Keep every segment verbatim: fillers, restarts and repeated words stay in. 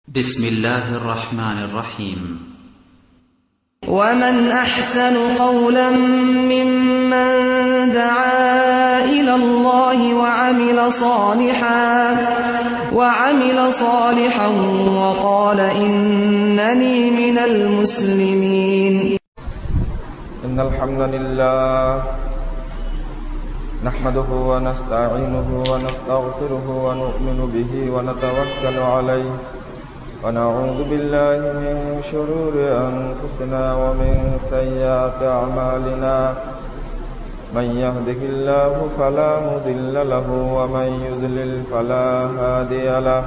بسم الله الرحمن الرحيم. ومن أحسن قولا ممن دعا إلى الله وعمل صالحا وعمل صالحا وقال إنني من المسلمين. إن الحمد لله نحمده ونستعينه ونستغفره ونؤمن به ونتوكل عليه ونعوذ بالله من شرور أنفسنا ومن سيئات أعمالنا من يهده الله فلا مضل له ومن يضلل فلا هادي له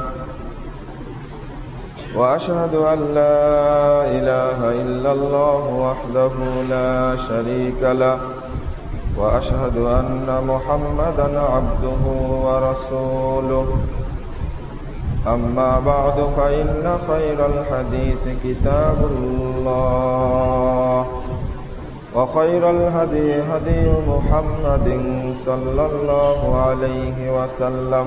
وأشهد أن لا إله إلا الله وحده لا شريك له وأشهد أن محمدا عبده ورسوله. أما بعد فإن خير الحديث كتاب الله وخير الهدي هدي محمد صلى الله عليه وسلم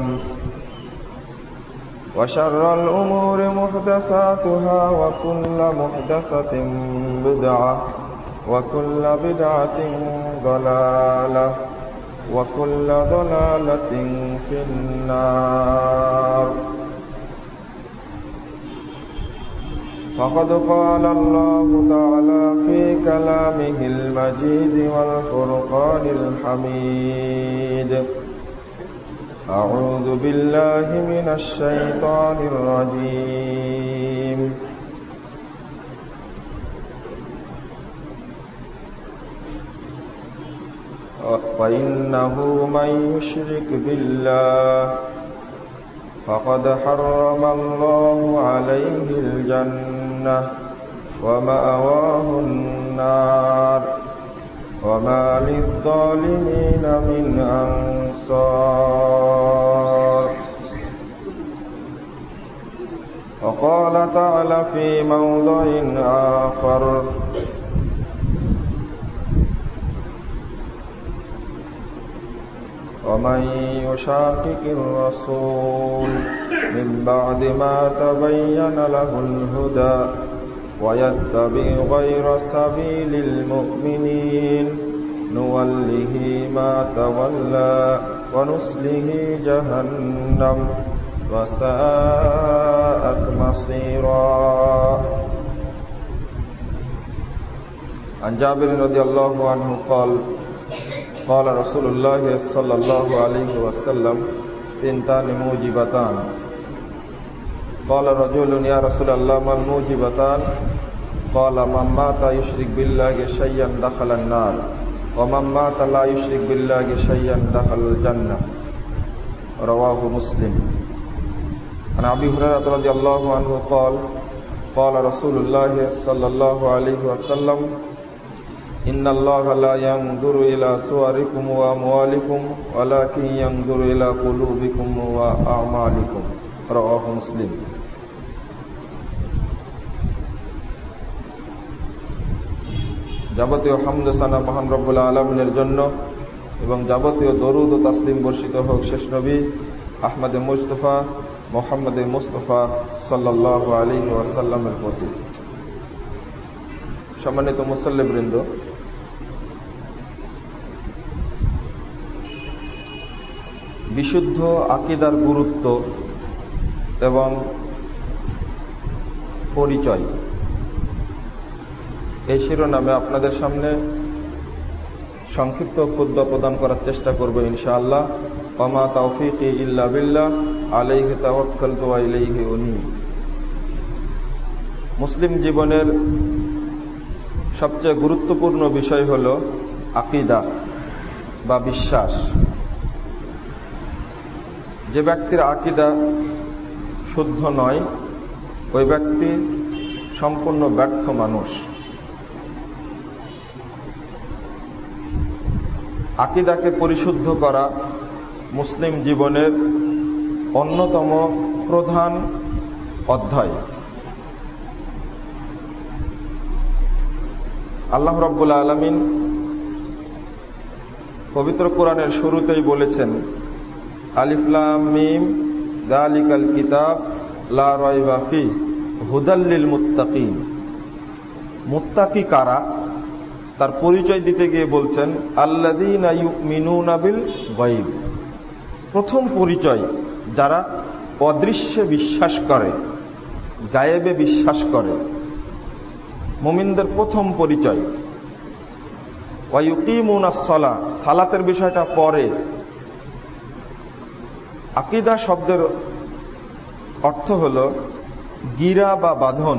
وشر الأمور محدثاتها وكل محدثة بدعة وكل بدعة ضلالة وكل ضلالة في النار. فقد قال الله تعالى في كلامه المجيد والفرقان الحميد: أعوذ بالله من الشيطان الرجيم. وإنه من يشرك بالله فقد حرم الله عليه الجنة ومأواه النار وما للظالمين من أنصار. وقال تعالى في موضع آخر: ومن يشاقق الرسول من بعد ما تبين له الهدى ويتبع غير سبيل المؤمنين نوله ما تولى ونصله جهنم وساءت مصيرا. عن جابر رضي الله عنه قال: قال رسول الله صلى الله عليه وسلم: ثنتان موجبتان. قال رجل: يا رسول الله ما الموجبتان؟ قال: من مات يشرك بالله شيئا دخل النار ومن مات لا يشرك بالله شيئا دخل الجنة. رواه مسلم. عن أبي هريرة رضي الله عنه قال: قال رسول الله صلى الله عليه وسلم: إن الله لا ينظر إلى صوركم وأموالكم ولكن ينظر إلى قلوبكم وأعمالكم. رواه مسلم. যাবতীয় হামদ সানা মহান রব্বুল আলামিনের জন্য এবং যাবতীয় দরুদ ও তাসলিম বর্ষিত হোক শেষ নবী আহমদে মুস্তাফা মুহাম্মদে মুস্তাফা সাল্লাল্লাহু আলাইহি ওয়াসাল্লামের প্রতি। সম্মানিত মুসল্লিবৃন্দ, বিশুদ্ধ আকীদার গুরুত্ব এবং পরিচয় এই শিরোনামে আপনাদের সামনে সংক্ষিপ্ত খুতবা প্রদান করার চেষ্টা করব ইনশাআল্লাহ। ওমা তাওফীকি ইল্লা বিল্লাহ আলাইহি তাওয়াক্কালতু ওয়া ইলাইহি উনীব। মুসলিম জীবনের সবচেয়ে গুরুত্বপূর্ণ বিষয় হল আকীদা বা বিশ্বাস। যে ব্যক্তির আকীদা শুদ্ধ নয় ওই ব্যক্তি সম্পূর্ণ ব্যর্থ মানুষ। আকীদাকে পরিশুদ্ধ করা মুসলিম জীবনের অন্যতম প্রধান অধ্যায়। আল্লাহ রাব্বুল আলামিন পবিত্র কোরআনের শুরুতেই বলেছেন: আলিফ লাম মিম যালিকাল কিতাব লা রাইবা ফি হুদাল লিল মুত্তাকিন। মুত্তাকি কারা, তার পরিচয় দিতে গিয়ে বলছেন আল্লাযীনা ইউমিনুনা বিল গায়ব। প্রথম পরিচয় যারা অদৃশ্যে বিশ্বাস করে, গায়েবে বিশ্বাস করে, মুমিনদের প্রথম পরিচয়। ওয়া ইউকিমুনাস সালাহ, সালাতের বিষয়টা পরে। আকীদা শব্দের অর্থ হলো গিরা বা বাঁধন।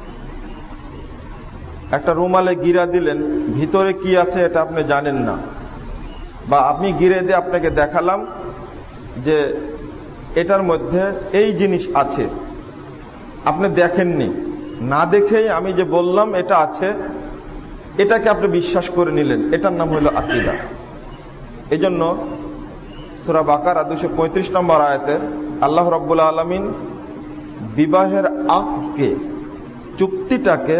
একটা রুমালে গিরা দিলেন, ভিতরে কি আছে এটা আপনি জানেন না, বা আপনি গিরে দিয়ে আপনাকে দেখালাম যে এটার মধ্যে এই জিনিস আছে, আপনি দেখেননি, না দেখেই আমি যে বললাম এটা আছে, এটাকে আপনি বিশ্বাস করে নিলেন, এটার নাম হলো আকীদা। এই জন্য সূরা বাকারা দুশো পঁয়ত্রিশ নম্বর আয়াতে আল্লাহ রাব্বুল আলামিন বিবাহের আকদকে, চুক্তিটাকে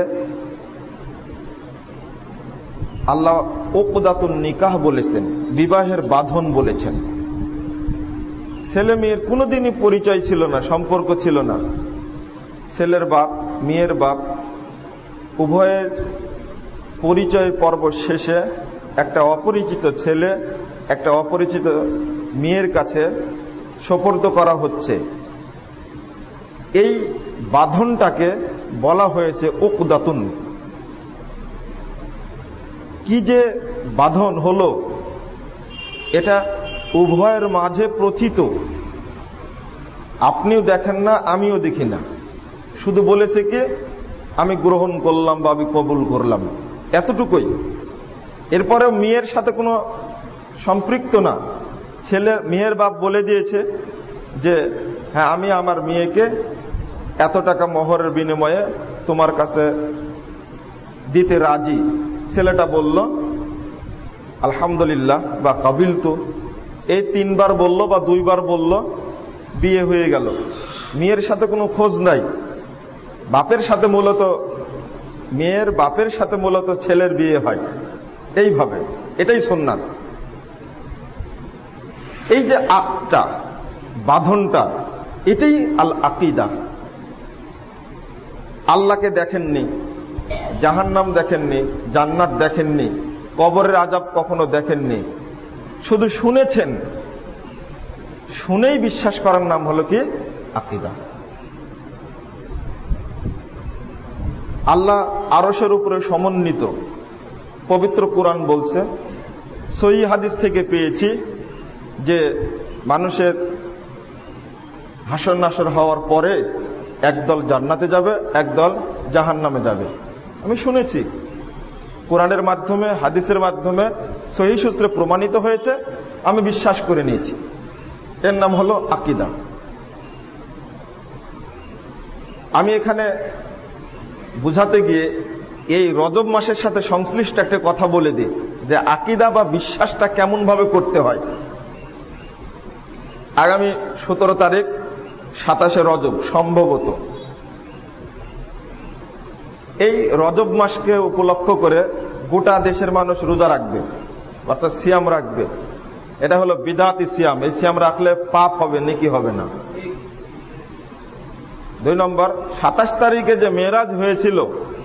আল্লাহ উকদাতুন নিকাহ বলেছেন, বিবাহের বাঁধন বলেছেন। ছেলে মেয়ের কোনোদিনই পরিচয় ছিল না, সম্পর্ক ছিল না। ছেলের বাপ, মেয়ের বাপ উভয়ের পরিচয় পর্ব শেষে একটা অপরিচিত ছেলে একটা অপরিচিত মেয়ের কাছে সোপর্দ করা হচ্ছে। এই বাঁধনটাকে বলা হয়েছে উকদাতুন। কি যে বাঁধন হলো, এটা উভয়ের মাঝে প্রথিত। আপনিও দেখেন না, আমিও দেখি না, শুধু বলেছে কি আমি গ্রহণ করলাম বা আমি কবুল করলাম, এতটুকুই। এরপরেও মেয়ের সাথে কোনো সম্পৃক্ত না। ছেলে মেয়ের বাপ বলে দিয়েছে যে হ্যাঁ আমি আমার মেয়েকে এত টাকা মোহরের বিনিময়ে তোমার কাছে দিতে রাজি। ছেলেটা বলল আলহামদুলিল্লাহ বা কাবিলতু, এই তিনবার বলল বা দুইবার বলল, বিয়ে হয়ে গেল। মেয়ের সাথে কোনো খোঁজ নাই। বাপের সাথে মূলত মেয়ের বাপের সাথে মূলত ছেলের বিয়ে হয় এইভাবে, এটাই সুন্নাত। এই যে আকটা, বাঁধনটা, এটাই আল আকীদা। আল্লাহকে দেখেননি, জাহান্নাম দেখেননি, জান্নাত দেখেননি, কবরের আযাব কখনো দেখেননি, শুধু শুনেছেন। শুনেই বিশ্বাস করার নাম হলো কি আকীদা। আল্লাহ আরশের উপরে সমন্বিত। পবিত্র কুরআন বলছে, সহিহ হাদিস থেকে পেয়েছি যে মানুষের হাসর নাসর হওয়ার পরে একদল জান্নাতে যাবে, একদল জাহান্নামে যাবে। আমি শুনেছি, কোরআনের মাধ্যমে, হাদিসের মাধ্যমে সহিহ সূত্রে প্রমাণিত হয়েছে, আমি বিশ্বাস করে নিয়েছি। এর নাম হলো আকীদা। আমি এখানে বুঝাতে গিয়ে এই রজব মাসের সাথে সংশ্লিষ্ট একটা কথা বলে দিই যে আকীদা বা বিশ্বাসটা কেমন ভাবে করতে হয়। আগামী সতেরো তারিখ সাতাশে রজব সম্ভবত, এই রজব মাসকে উপলক্ষ করে গোটা দেশের মানুষ রোজা রাখবে, অর্থাৎ সিয়াম রাখবে। এটা হলো বিদআতি সিয়াম। এই সিয়াম রাখলে পাপ হবে, নেকি হবে না। দুই নম্বর, সাতাশ তারিখে যে মেরাজ হয়েছিল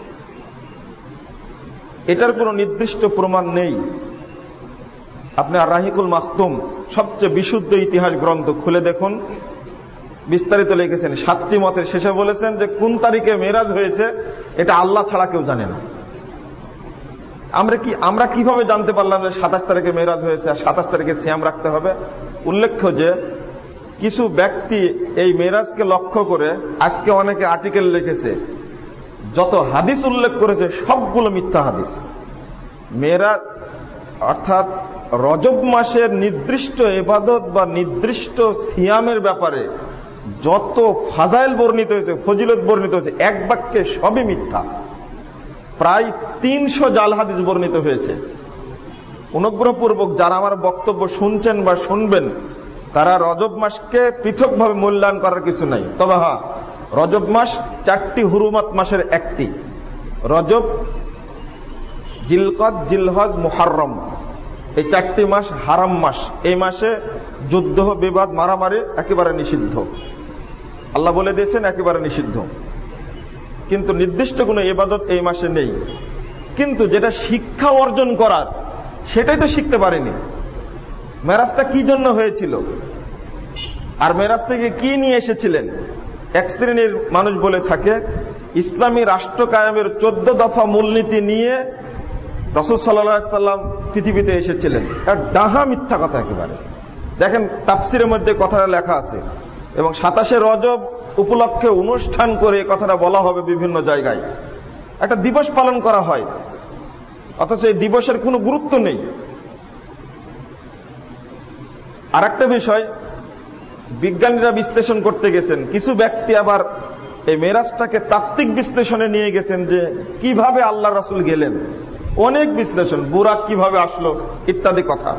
এটার কোনো নির্দিষ্ট প্রমাণ নেই। আপনি আর রাহিকুল মাখতুম, সবচেয়ে বিশুদ্ধ ইতিহাস গ্রন্থ খুলে দেখুন, বিস্তারিত লিখেছেন। সাতটি মতের শেষে বলেছেন যে কোন তারিখে মেরাজ হয়েছে এটা আল্লাহ ছাড়া কেউ জানে না। আমরা কি আমরা কিভাবে জানতে পারলাম যে সাতাশ তারিখে মেরাজ হয়েছে আর সাতাশ তারিখে সিয়াম রাখতে হবে? উল্লেখ্য যে কিছু ব্যক্তি এই মেরাজকে লক্ষ্য করে আজকে অনেকে আর্টিকেল লিখেছে, যত হাদিস উল্লেখ করেছে সবগুলো মিথ্যা হাদিস। মেরাজ অর্থাৎ রজব মাসের নির্দিষ্ট ইবাদত বা নির্দিষ্ট সিয়ামের ব্যাপারে যত ফাজাইল বর্ণিত হয়েছে, ফজিলত বর্ণিত হয়েছে, এক বাক্যে সবই মিথ্যা। প্রায় তিনশো জাল হাদিস বর্ণিত হয়েছে। অনুগ্রহপূর্বক যারা আমার বক্তব্য শুনছেন বা শুনবেন তারা রজব মাসকে পৃথকভাবে মূল্যায়ন করার কিছু নাই। তবে হ্যাঁ, রজব মাস চারটি হুরুমাত মাসের একটি। রজব, জিলকদ, জিলহজ, মুহররম, এই চারটি মাস হারাম মাস। এই মাসে যুদ্ধ, বিবাদ, মারামারি একেবারে নিষিদ্ধ। আল্লাহ বলে দিয়েছেন একেবারে নিষিদ্ধ, কিন্তু নির্দিষ্ট কোনো ইবাদত এই মাসে নেই। কিন্তু যেটা শিক্ষা অর্জন করার সেটাই তো শিখতে পারেনি। মেরাজটা কি জন্য হয়েছিল আর মেরাজ থেকে কি নিয়ে এসেছিলেন? এক শ্রেণীর মানুষ বলে থাকে ইসলামী রাষ্ট্র কায়েমের চোদ্দ দফা মূলনীতি নিয়ে রাসূল সাল্লাল্লাহু আলাইহি সাল্লাম পৃথিবীতে এসেছিলেন। আর ডাহা মিথ্যা কথা একেবারে। দেখেন তাফসিরের মধ্যে কথাটা লেখা আছে, এবং সাতাশে রজব উপলক্ষে অনুষ্ঠান করে কথাটা বলা হবে বিভিন্ন জায়গায়। একটা দিবস পালন করা হয়, অথচ এই দিবসের কোনো গুরুত্ব নেই। আর একটা বিষয়, বিজ্ঞানীরা বিশ্লেষণ করতে গেছেন, কিছু ব্যক্তি আবার এই মেরাজটাকে তাত্ত্বিক বিশ্লেষণে নিয়ে গেছেন যে কিভাবে আল্লাহ রাসূল গেলেন, অনেক বিশ্লেষণ, বুরাক কিভাবে আসলো ইত্যাদি কথা।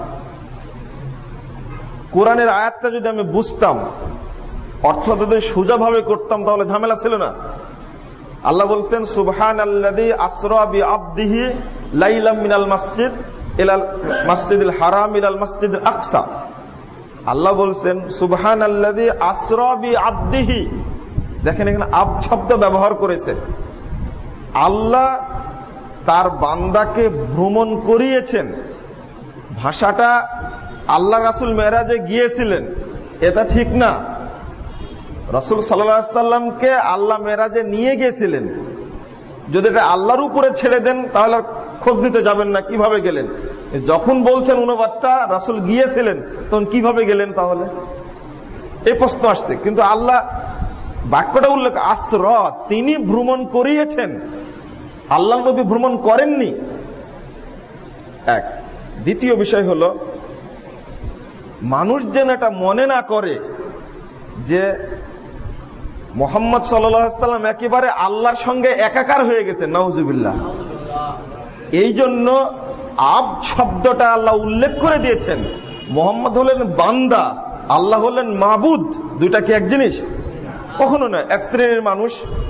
কোরআনের আয়াতটা যদি আমি বুঝতাম, অর্থ যদি সোজাভাবে করতাম, তাহলে ঝামেলা ছিল না। আল্লাহ বলছেন সুবহানাল্লাযী আসরা বিআবদিহি লাইলাম মিনাল মসজিদ ইলাল মসজিদিল হারাম ইলাল মসজিদিল আকসা। আল্লাহ বলছেন সুবহানাল্লাযী আসরা বিআবদিহি। দেখেন এখানে আব শব্দ ব্যবহার করেছে। আল্লাহ তার বান্দাকে ভ্রমণ করিয়েছেন। ভাষাটা আল্লাহ রাসূল মেরাজে গিয়েছিলেন এটা ঠিক না। রাসূল সাল্লাল্লাহু আলাইহি সাল্লামকে আল্লাহ মেরাজে নিয়ে গিয়েছিলেন। যদি এটা আল্লাহর উপরে ছেড়ে দেন তাহলে খোঁজ নিতে যাবেন না কিভাবে গেলেন। যখন বলছেন অনুবাদটা রাসূল গিয়েছিলেন, তখন কিভাবে গেলেন তাহলে এই প্রশ্ন আসছে। কিন্তু আল্লাহ বাক্যটা উল্লেখ আসরা, তিনি ভ্রমণ করিয়েছেন, আল্লাহ নবী ভ্রমণ করেননি। এক। দ্বিতীয় বিষয় হলো, মানুষ যেন এটা মনে না করে যে মুহাম্মদ সাল্লাল্লাহু আলাইহি সাল্লাম একেবারে আল্লাহর সঙ্গে একাকার হয়ে গেছে, নাউজুবিল্লাহ। এই জন্য আব শব্দটা আল্লাহ উল্লেখ করে দিয়েছেন। মুহাম্মদ হলেন বান্দা, আল্লাহ হলেন মাবুদ। দুইটা কি এক জিনিস? কখনো নয়। এক শ্রেণীর মানুষ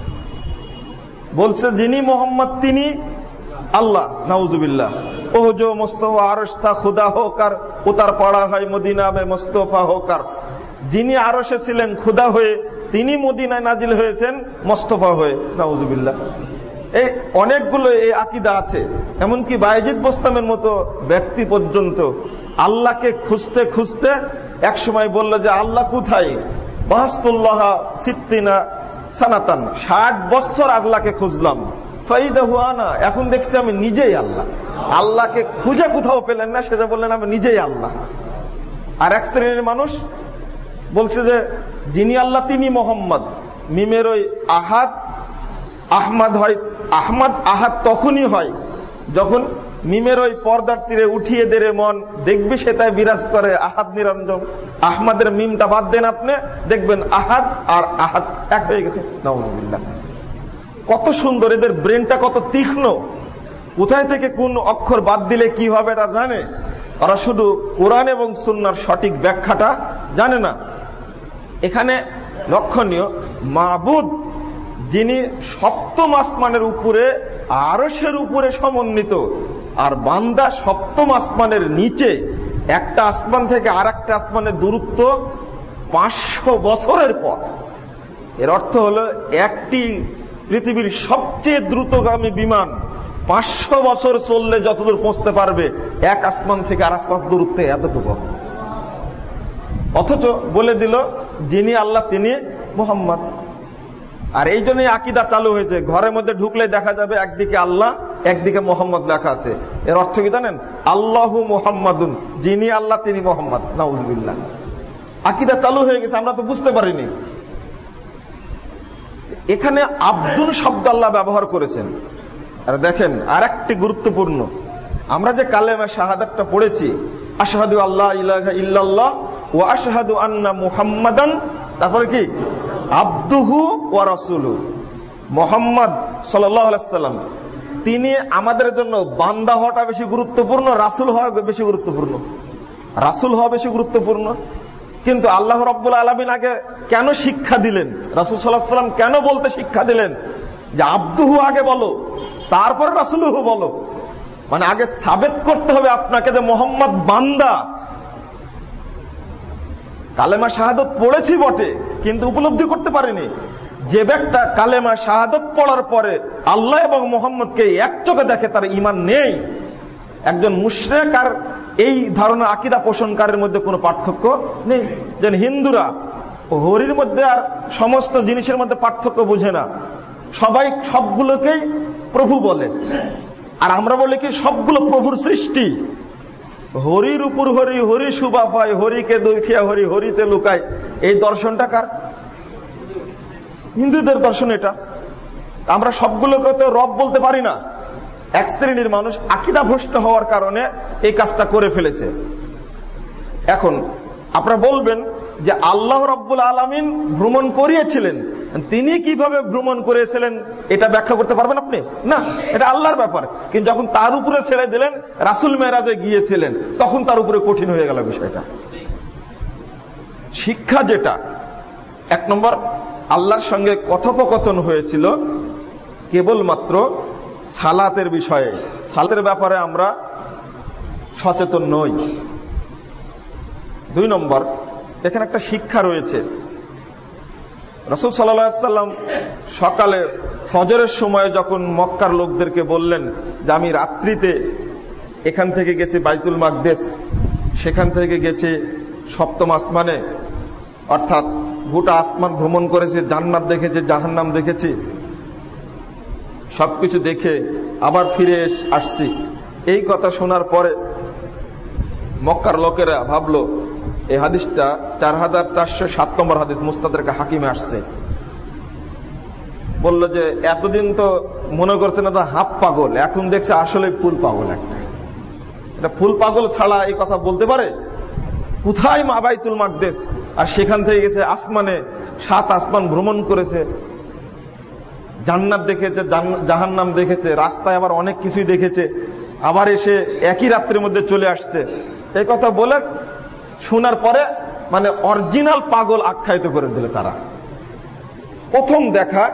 বলছে যিনি মুহাম্মদ তিনি আল্লাহ, নাউজুবিল্লাহ। ও जो मुस्तफा আরশ था खुदा होकर उतर पड़ा है मदीना में मुस्तफा होकर। যিনি আরশে ছিলেন খুদা হয়ে, তিনি মদিনায় নাজিল হয়েছেন মুস্তফা হয়ে, নাউজুবিল্লাহ। এই অনেকগুলো এই আকীদা আছে। এমনকি বায়েজিদ বোস্তামের মতো ব্যক্তি পর্যন্ত আল্লাহকে খুঁজতে খুঁজতে এক সময় বলল যে আল্লাহ কোথায়? বাহাস্তুল্লাহ সিত্তিনা সানাতান, ষাট বছর আল্লাহকে খুঁজলাম, ফাইদাহু আনা, এখন দেখছি আমি নিজেই আল্লাহ। আল্লাহকে খুঁজে কোথাও পেলেন না, সেটা বললেন আমি নিজেই আল্লাহ। আর এক শ্রেণীর মানুষ বলছে যে যিনি আল্লাহ তিনি মোহাম্মদ। মিমের ওই আহাদ আহমদ হয়, আহমদ আহাদ তখনই হয় যখন মিমের ওই পর্দার তীরে উঠিয়ে দেরে মন, দেখবি সে তাই বিরাজ করে আহাদ নিরঞ্জন। আহমদের মিমটা বাদ দেন আপনি, দেখবেন আহাদ আর আহাদ এক হয়ে গেছে, নাউজুবিল্লাহ। কত সুন্দর, এদের ব্রেনটা কত তীক্ষ্ণ। কোথায় থেকে কোন অক্ষর বাদ দিলে কি হবে এটা জানে। ওরা শুধু কোরআন এবং সুন্নাহর সঠিক ব্যাখ্যাটা জানে না। এখানে লক্ষণীয়, মাবুদ যিনি সপ্তম আসমানের উপরে আরশের উপরে সমন্বিত, আর বান্দা সপ্তম আসমানের নিচে, একটা আসমান থেকে আর একটা আসমানের দূরত্ব পাঁচশো বছরের পথ। এর অর্থ হলো একটি পৃথিবীর সবচেয়ে দ্রুতগামী বিমান পাঁচশো বছর চললে যতদূর পৌঁছতে পারবে, এক আসমান থেকে আর আসমান দূরত্বে এতটুকু। অথচ বলে দিল যিনি আল্লাহ তিনি মুহাম্মদ। আর এই জন্যই আকীদা চালু হয়েছে, ঘরের মধ্যে ঢুকলে দেখা যাবে একদিকে আল্লাহ একদিকে মোহাম্মদ লেখা আছে। এর অর্থ কি জানেন? আল্লাহু মুহাম্মাদুন, যিনি আল্লাহ তিনি মোহাম্মদ, নাউজুবিল্লাহ। আকীদা চালু হয়ে গেছে, আমরা তো বুঝতে পারিনি। এখানে আব্দুল শব্দ আল্লাহ ব্যবহার করেছেন। আর দেখেন আরেকটি গুরুত্বপূর্ণ, আমরা যে কালেমা শাহাদাতটা পড়েছি, আশহাদু আল্লা ইলাহা ইল্লাল্লাহ ওয়া আশহাদু আন্না মুহাম্মাদান, তারপরে কি আবদুহু ওয়া রাসূলুহু। মুহাম্মদ সাল্লাল্লাহু আলাইহি সাল্লাম তিনি আমাদের জন্য বান্দা হওয়াটা বেশি গুরুত্বপূর্ণ, রাসূল হওয়া বেশি গুরুত্বপূর্ণ? রাসূল হওয়া বেশি গুরুত্বপূর্ণ। কিন্তু আল্লাহ রাব্বুল আলামিন আগে কেন শিক্ষা দিলেন? রাসূল সাল্লাল্লাহু আলাইহি সাল্লাম কেন বলতে শিক্ষা দিলেন যে আবদুহু আগে বলো, তারপর রাসূলুহু বলো? মানে আগে সাবেত করতে হবে আপনাকে যে মুহাম্মদ বান্দা। কালেমা শাহাদাত পড়েছি বটে, কিন্তু উপলব্ধি করতে পারেনি। যে ব্যক্তি কালেমা শাহাদাত পড়ার পরে আল্লাহ এবং মুহাম্মদকে এক চোখে দেখে, তার ঈমান নেই। একজন মুশরিক আর এই ধারণা আকীদা পোষণকারীর মধ্যে কোনো পার্থক্য নেই। যেন হিন্দুরা হরির মধ্যে আর সমস্ত জিনিসের মধ্যে পার্থক্য বুঝে না, সবাই সবগুলোকেই প্রভু বলে, আর আমরা বলি কি সবগুলো প্রভুর সৃষ্টি। হরির উপর হরি, হরি শুভা পায়, হরিকে দেখিয়া হরি, হরিতে লুকায়, এই দর্শনটা কার? হিন্দুদের দর্শন এটা। আমরা সবগুলোকে তো রব বলতে পারি না। এক শ্রেণীর মানুষ আকীদা ভ্রষ্ট হওয়ার কারণে এই কাজটা করে ফেলেছে। এখন আপনারা বলবেন যে আল্লাহ রাব্বুল আলামিন ভ্রমণ করিয়েছিলেন, তিনি কিভাবে ভ্রমণ করেছিলেন এটা ব্যাখ্যা করতে পারবেন আপনি? না, এটা আল্লাহর ব্যাপার। কিন্তু যখন তার উপরে ছেড়ে দিলেন, রাসূল মেরাজে গিয়েছিলেন, তখন তার উপরে কঠিন হয়ে গেল বিষয়টা। শিক্ষা যেটা, এক নম্বর, আল্লাহর সঙ্গে কথোপকথন হয়েছিল কেবলমাত্র সালাতের বিষয়ে। সালাতের ব্যাপারে আমরা সচেতন নই। দুই নম্বর, এখানে একটা শিক্ষা রয়েছে। রাসূল সাল্লাল্লাহু আলাইহি ওয়াসাল্লাম সকালে ফজরের সময় যখন মক্কার লোকদেরকে বললেন যে আমি রাত্রিতে এখান থেকে গেছি বাইতুল মাকদেস, সেখান থেকে গেছি সপ্তম আসমানে, অর্থাৎ গোটা আসমান ভ্রমণ করেছে, জান্নাত দেখেছে, জাহান্নাম দেখেছি, সবকিছু দেখে আবার ফিরে আসছি। এই কথা শোনার পরে মক্কার লোকেরা ভাবলো এই হাদিসটা চার হাজার চারশো সাত নম্বর হাদিস, মুস্তাদরাক হাকিমে আসছে। বললো যে এতদিন তো মনে করছে না তো হাফ পাগল, এখন দেখছে আসলে ফুল পাগল। একটা এটা ফুল পাগল ছাড়া এই কথা বলতে পারে? কোথায় মা বাইতুল মাকদেস, আর সেখান থেকে গেছে আসমানে, সাত আসমান ভ্রমণ করেছে, জান্নাত দেখেছে, জাহান্নাম দেখেছে, রাস্তায় আবার অনেক কিছুই দেখেছে, আবার এসে একই রাত্রির মধ্যে চলে আসছে। এই কথা বলে শোনার পরে মানে অরিজিনাল পাগল আখ্যায়িত করে দিল তারা। প্রথম দেখা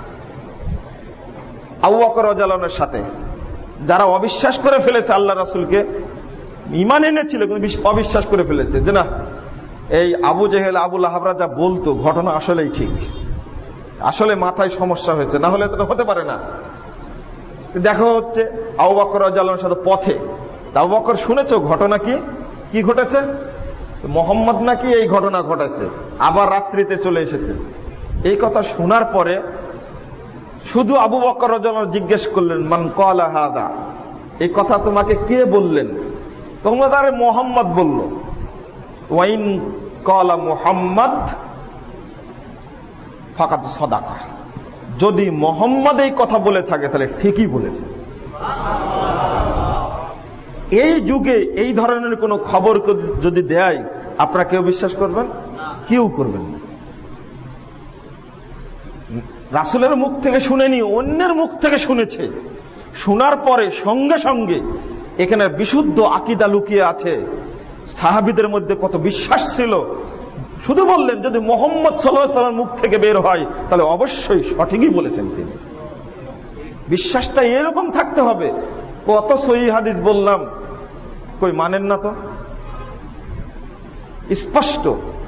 আবু বকর রাদিয়াল্লাহু আনহুর সাথে, যারা অবিশ্বাস করে ফেলেছে আল্লাহ রাসূলকে, ঈমান এনেছিল কিন্তু অবিশ্বাস করে ফেলেছে যে না, এই আবু জেহেল, আবু লাহাবরা যা বলতো ঘটনা আসলেই ঠিক, আসলে মাথায় সমস্যা হয়েছে, না হলে তো হতে পারে না। দেখা হচ্ছে আবু বকর রাদিয়াল্লাহু আনহুর সাথে পথে। আবু বকর শুনেছো ঘটনা কি কি ঘটেছে? মোহাম্মদ নাকি এই ঘটনা ঘটেছে, আবার রাত্রিতে চলে এসেছে। এই কথা শোনার পরে শুধু আবু বকর রাদিয়াল্লাহু আনহু জিজ্ঞেস করলেন, মান ক্বালা হাযা, এই কথা তোমাকে কে বললেন? তোমরা তারে মোহাম্মদ বলল। ওয়াইন ক্বালা মুহাম্মদ ফাকাদ সাদাকা, যদি মোহাম্মদ এই কথা বলে থাকে তাহলে ঠিকই বলেছে। এই যুগে এই ধরনের কোন খবর যদি দেয়, আপনারা কেউ বিশ্বাস করবেন? কেউ করবেন না। রাসূলের মুখ থেকে শুনেনি, অন্যের মুখ থেকে শুনেছে। শোনার পরে সঙ্গে সঙ্গে এখানে বিশুদ্ধ আকীদা লুকিয়ে আছে। সাহাবীদের মধ্যে কত বিশ্বাস ছিল, শুধু বললেন যদি মুহাম্মদ সাল্লাল্লাহু আলাইহি ওয়াসাল্লামের মুখ থেকে বের হয় তাহলে অবশ্যই সঠিকই বলেছেন তিনি। বিশ্বাসটা এরকম থাকতে হবে। কত সহিহ হাদিস বললাম, কই মানেন না তো। স্পষ্ট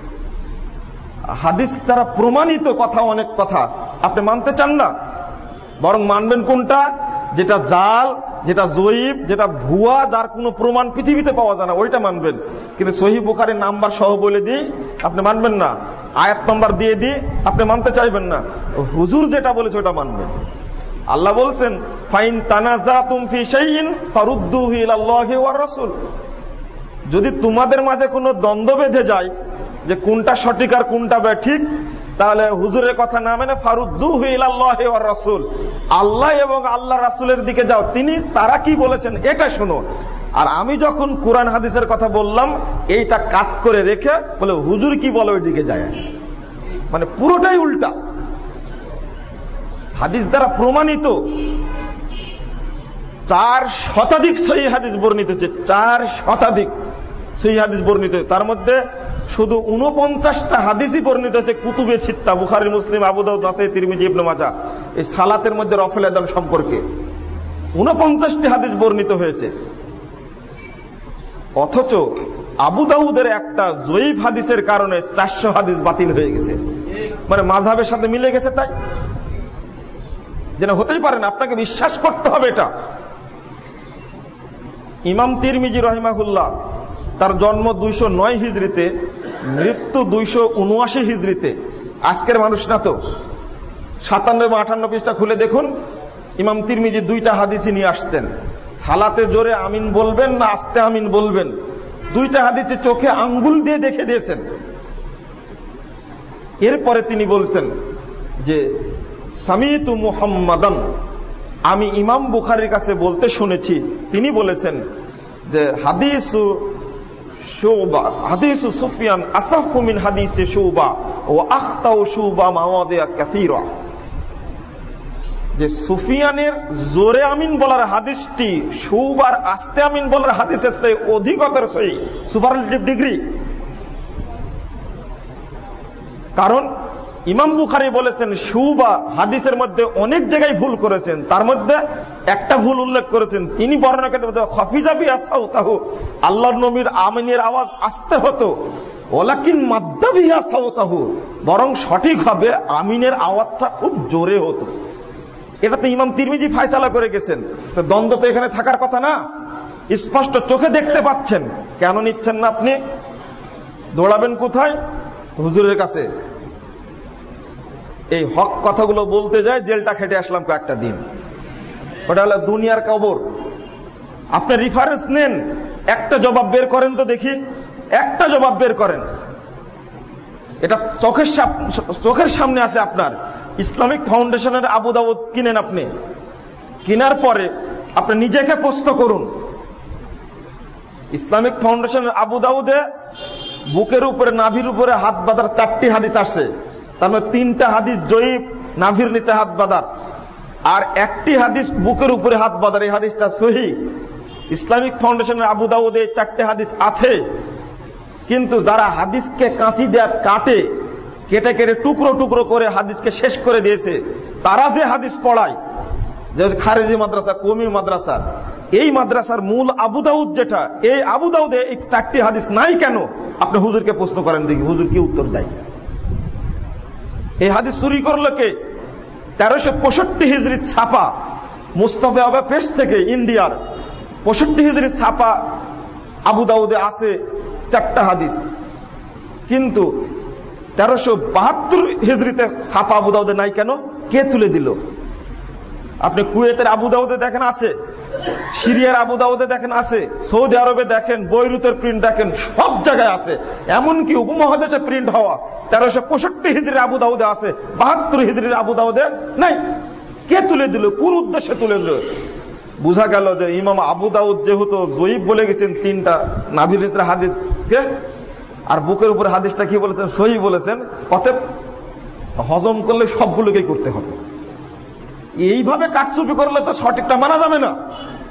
হাদিস দ্বারা প্রমাণিত কথা, অনেক কথা আপনি মানতে চান না, বরং মানবেন কোনটা? যেটা জাল, যেটা জয়ীব, যেটা ভুয়া, যার কোনো প্রমাণ পৃথিবীতে পাওয়া যায় না, ওইটা মানবেন। কিন্তু সহিহ বুখারীর নাম্বার সহ বলে দিই আপনি মানবেন না, আয়াত নাম্বার দিয়ে দিই আপনি মানতে চাইবেন না। হুজুর যেটা বলেছে ওটা মানবেন। আল্লাহ বলছেন, ফাইন তানাজাতুম ফি শাইইন ফারুদ্দুহু ইলাল্লাহি ওয়ার রাসূল, যদি তোমাদের মাঝে কোনো দ্বন্দ্ব বেঁধে যায় যে কোনটা সঠিক আর কোনটা ঠিক, তাহলে হুজুরের কথা না মেনে ফারুদ্দুহু ইলাল্লাহি ওয়ার রাসূল, আল্লাহ এবং আল্লাহ রাসূলের দিকে যাও, তিনি তারা কি বলেছেন এটা শোনো। আর আমি যখন কোরআন হাদিসের কথা বললাম, এইটা কাট করে রেখে বলে হুজুর কি বলে ওই দিকে যায়, মানে পুরোটাই উল্টা। হাদিস দ্বারা প্রমাণিত চার শতাধিক সহিহ হাদিস বর্ণিত হচ্ছে, চার শতাধিক সহিহ হাদিস বর্ণিত, তার মধ্যে শুধু উনপঞ্চাশটা হাদিসই বর্ণিত হচ্ছে কুতুবে সিত্তা, বুখারী, মুসলিম, আবু দাউদ, নাসাঈ, তিরমিজি, ইবনে মাজাহ, এই সালাতের মধ্যে রফল আদান সম্পর্কে উনপঞ্চাশটি হাদিস বর্ণিত হয়েছে। অথচ আবু দাউদের একটা জয়ীফ হাদিসের কারণে চারশো হাদিস বাতিল হয়ে গেছে। মানে মাযহাবের সাথে মিলে গেছে তাই? যেন হতেই পারে না, আপনাকে বিশ্বাস করতে হবে এটা। ইমাম তিরমিজি রাহিমাহুল্লাহ, তার জন্ম দুইশো নয় হিজরিতে, মৃত্যু দুইশো উনআশি হিজরিতে। আজকের মানুষ না তো। সাতান্ন এবং আটান্ন পৃষ্ঠা খুলে দেখুন, ইমাম তিরমিজি দুইটা হাদিসই নিয়ে আসছেন। সালাতে জোরে আমিন বলবেন না আস্তে আমিন বলবেন, দুইটা হাদিসে চোখে আঙ্গুল দিয়ে দেখে দিয়েছেন। এরপরে তিনি বলছেন যে সামিতু মুহাম্মাদান, আমি ইমাম বুখারীর কাছে বলতে শুনেছি, তিনি বলেছেন যে হাদিসু শুবা হাদিসু সুফিয়ান আসাহু মিন হাদিসি শুবা ওয়া আখতাউ শুবা মাওয়াদিয়া কাসীরা, যে সুফিয়ানের জোরে আমিন বলার হাদিসটি শুবার আস্তে আমিন বলার হাদিসের চেয়ে অধিকতর সহি, সুপারলেটিভ ডিগ্রি। কারণ ইমাম বুখারী বলেছেন শুবা হাদিসের মধ্যে অনেক জায়গায় ভুল করেছেন, তার মধ্যে একটা ভুল উল্লেখ করেছেন। তিনি বর্ণনা করতে খাফিজা বি আসাউতাহু, আল্লাহর নবীর আমিনের আওয়াজ আস্তে হতো, ওয়ালাকিন মাদ্দা বি আসাউতাহু, বরং সঠিক হবে আমিনের আওয়াজটা খুব জোরে হতো। এটা তো ইমাম তিরমিজি ফয়সালা করে গেছেন, তো দ্বন্দ্ব তো এখানে থাকার কথা না। স্পষ্ট চোখে দেখতে পাচ্ছেন, কেন নিচ্ছেন না আপনি? দৌড়াবেন কোথায়? হুজুরের কাছে। এই হক কথাগুলো বলতে যায় জেলটা খেটে আসলাম কয়েকটা দিন, ওটা হলো দুনিয়ার কবর। আপনি রেফারেন্স নেন, একটা জবাব বের করেন তো দেখি, একটা জবাব বের করেন। এটা চোখের চোখের সামনে আছে আপনার। ইসলামিক ফাউন্ডেশনের আবু দাউদ কিনেন, আপনি কেনার পরে আপনি নিজেকে প্রশ্ন করুন, ইসলামিক ফাউন্ডেশনের আবু দাউদে বুকের উপরে নাভির উপরে হাত বাঁধার চারটি হাদিস আসছে, তার মধ্যে তিনটা হাদিস জয়ীফ, নাভির নিচে হাত বাঁধার, আর একটি হাদিস বুকের উপরে হাত বাঁধার, এই হাদিসটা সহিহ। ইসলামিক ফাউন্ডেশনের আবু দাউদে চারটে হাদিস আছে, কিন্তু যারা হাদিসকে কাঁচি দেয়া কাটে, কেটে কেটে টুকরো টুকরো করে হাদিসকে শেষ করে দিয়েছে, তারা যে হাদিস পড়ায়, যে খারেজি মাদ্রাসা, কওমি মাদ্রাসা, এই মাদ্রাসার মূল আবু দাউদ যেটা, এই আবু দাউদে এই চারটি হাদিস নাই কেন? আপনি হুজুরকে প্রশ্ন করেন দেখি, হুজুর কি উত্তর দেয়। এই হাদিস চুরি করলো কে? তেরোশো পঁয়ষট্টি হিজরির ছাপা, মুস্তাফা আবা প্রেস থেকে ইন্ডিয়ার পঁয়ষট্টি হিজরির ছাপা আবু দাউদে আছে চারটা হাদিস, কিন্তু তেরোশো বাহাত্তর হিজরিতে ছাপা আবু দাউদে নাই কেন? কে তুলে দিল? আপনি কুয়েতের আবু দাউদে দেখেন আছে, সিরিয়ার আবু দাউদে দেখেন আছে, সৌদি আরবে দেখেন, বৈরুতের প্রিন্ট দেখেন, সব জায়গায় আছে। এমনকি উপমহাদেশে প্রিন্ট হওয়া তেরোশো পঁয়ষট্টি হিজরির আবু দাউদে আছে, বাহাত্তর হিজরির আবু দাউদে নাই। কে তুলে দিল? কোন উদ্দেশ্যে তুলে দিল? বুঝা গেল যে ইমাম আবু দাউদ যেহেতু জয়ীফ বলে গেছেন তিনটা নাভির নিচের হাদিস কে, আর বুকের উপরে হাদিসটা কি বলেছেন? সহিহ বলেছেন। অতএব হজম করলে সবগুলোকেই করতে হবে। এইভাবে কাটছুপি করলে তো সঠিকটা মানা যাবে না।